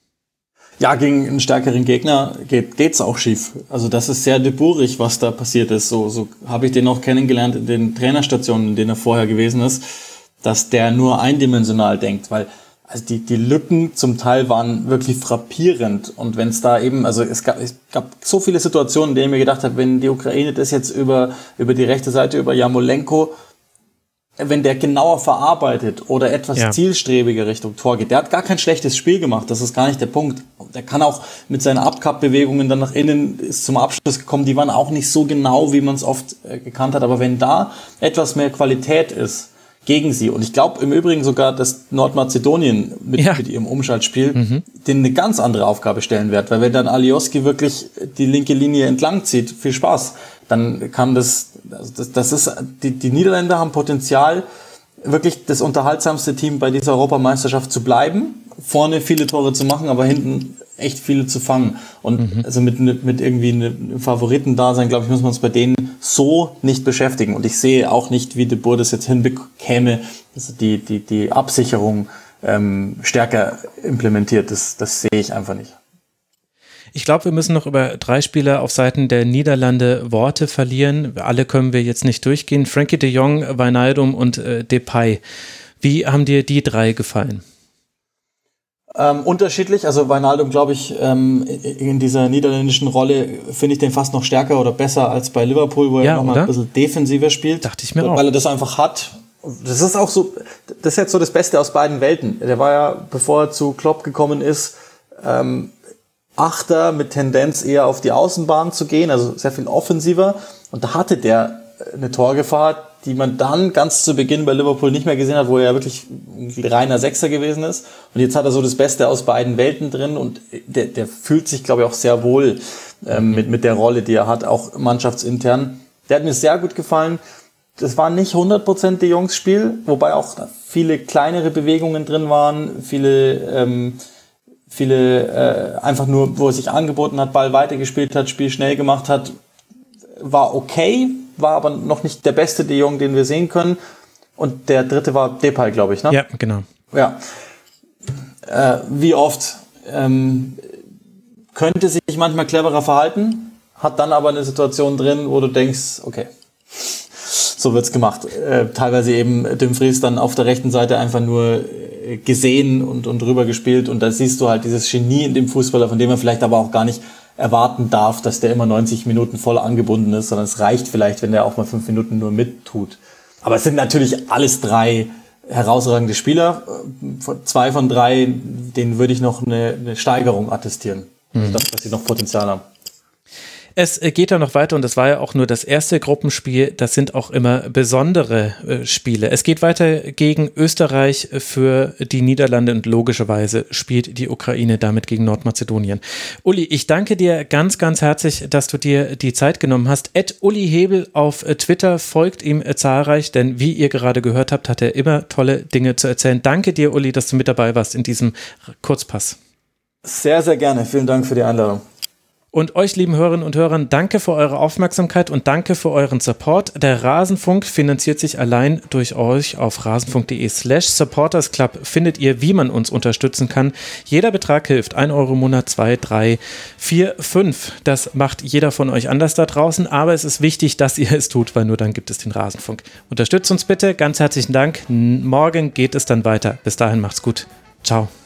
Ja, gegen einen stärkeren Gegner geht geht's auch schief. Also das ist sehr deburig, was da passiert ist. So, so habe ich den auch kennengelernt in den Trainerstationen, in denen er vorher gewesen ist, dass der nur eindimensional denkt, weil also die, die Lücken zum Teil waren wirklich frappierend. Und wenn es da eben, also es gab, es gab so viele Situationen, in denen ich mir gedacht habe, wenn die Ukraine das jetzt über, über die rechte Seite, über Jarmolenko, wenn der genauer verarbeitet oder etwas ja. zielstrebiger Richtung Tor geht, der hat gar kein schlechtes Spiel gemacht, das ist gar nicht der Punkt. Der kann auch mit seinen Abkappbewegungen dann nach innen ist zum Abschluss gekommen, die waren auch nicht so genau, wie man es oft äh, gekannt hat. Aber wenn da etwas mehr Qualität ist, gegen sie. Und ich glaube im Übrigen sogar, dass Nordmazedonien mit, ja. mit ihrem Umschaltspiel mhm. denen eine ganz andere Aufgabe stellen wird. Weil wenn dann Alioski wirklich die linke Linie entlang zieht, viel Spaß, dann kann das, das, das ist, die, die Niederländer haben Potenzial, wirklich das unterhaltsamste Team bei dieser Europameisterschaft zu bleiben, vorne viele Tore zu machen, aber hinten echt viele zu fangen. Und mhm. also mit, mit irgendwie einem Favoritendasein, glaube ich, muss man uns bei denen so nicht beschäftigen. Und ich sehe auch nicht, wie De Boer das jetzt hinbekäme, dass die, die, die Absicherung ähm, stärker implementiert. Das, das sehe ich einfach nicht. Ich glaube, wir müssen noch über drei Spieler auf Seiten der Niederlande Worte verlieren. Alle können wir jetzt nicht durchgehen. Frenkie de Jong, Wijnaldum und äh, Depay. Wie haben dir die drei gefallen? Ähm, unterschiedlich, also Wijnaldum, glaube ich, ähm, in dieser niederländischen Rolle finde ich den fast noch stärker oder besser als bei Liverpool, wo ja, er nochmal ein bisschen defensiver spielt. Dachte ich mir weil auch. Weil er das einfach hat. Das ist auch so, das ist jetzt so das Beste aus beiden Welten. Der war ja, bevor er zu Klopp gekommen ist, ähm, Achter mit Tendenz eher auf die Außenbahn zu gehen, also sehr viel offensiver. Und da hatte der eine Torgefahr, die man dann ganz zu Beginn bei Liverpool nicht mehr gesehen hat, wo er ja wirklich ein reiner Sechser gewesen ist. Und jetzt hat er so das Beste aus beiden Welten drin und der, der fühlt sich, glaube ich, auch sehr wohl ähm, mit, mit der Rolle, die er hat, auch mannschaftsintern. Der hat mir sehr gut gefallen. Das war nicht hundert Prozent de Jongs Spiel, wobei auch viele kleinere Bewegungen drin waren, viele... Ähm, viele äh, einfach nur, wo er sich angeboten hat, Ball weitergespielt hat, Spiel schnell gemacht hat, war okay, war aber noch nicht der beste De Jong, den wir sehen können. Und der dritte war Depay, glaube ich, ne? Ja, genau. Ja. Äh, wie oft ähm, könnte sich manchmal cleverer verhalten, hat dann aber eine Situation drin, wo du denkst, okay, so wird's gemacht. Äh, teilweise eben Dumfries dann auf der rechten Seite einfach nur äh, gesehen und, und drüber gespielt und da siehst du halt dieses Genie in dem Fußballer, von dem man vielleicht aber auch gar nicht erwarten darf, dass der immer neunzig Minuten voll angebunden ist, sondern es reicht vielleicht, wenn der auch mal fünf Minuten nur mittut. Aber es sind natürlich alles drei herausragende Spieler. Zwei von drei, denen würde ich noch eine, eine Steigerung attestieren, mhm. dass, dass sie noch Potenzial haben. Es geht ja noch weiter und das war ja auch nur das erste Gruppenspiel, das sind auch immer besondere äh, Spiele. Es geht weiter gegen Österreich für die Niederlande und logischerweise spielt die Ukraine damit gegen Nordmazedonien. Uli, ich danke dir ganz, ganz herzlich, dass du dir die Zeit genommen hast. at Uli Hebel auf Twitter, folgt ihm äh, zahlreich, denn wie ihr gerade gehört habt, hat er immer tolle Dinge zu erzählen. Danke dir, Uli, dass du mit dabei warst in diesem Kurzpass. Sehr, sehr gerne. Vielen Dank für die Einladung. Und euch, lieben Hörerinnen und Hörern, danke für eure Aufmerksamkeit und danke für euren Support. Der Rasenfunk finanziert sich allein durch euch. Auf rasenfunk.de slash supportersclub findet ihr, wie man uns unterstützen kann. Jeder Betrag hilft. ein Euro im Monat, zwei, drei, vier, fünf. Das macht jeder von euch anders da draußen, aber es ist wichtig, dass ihr es tut, weil nur dann gibt es den Rasenfunk. Unterstützt uns bitte. Ganz herzlichen Dank. Morgen geht es dann weiter. Bis dahin macht's gut. Ciao.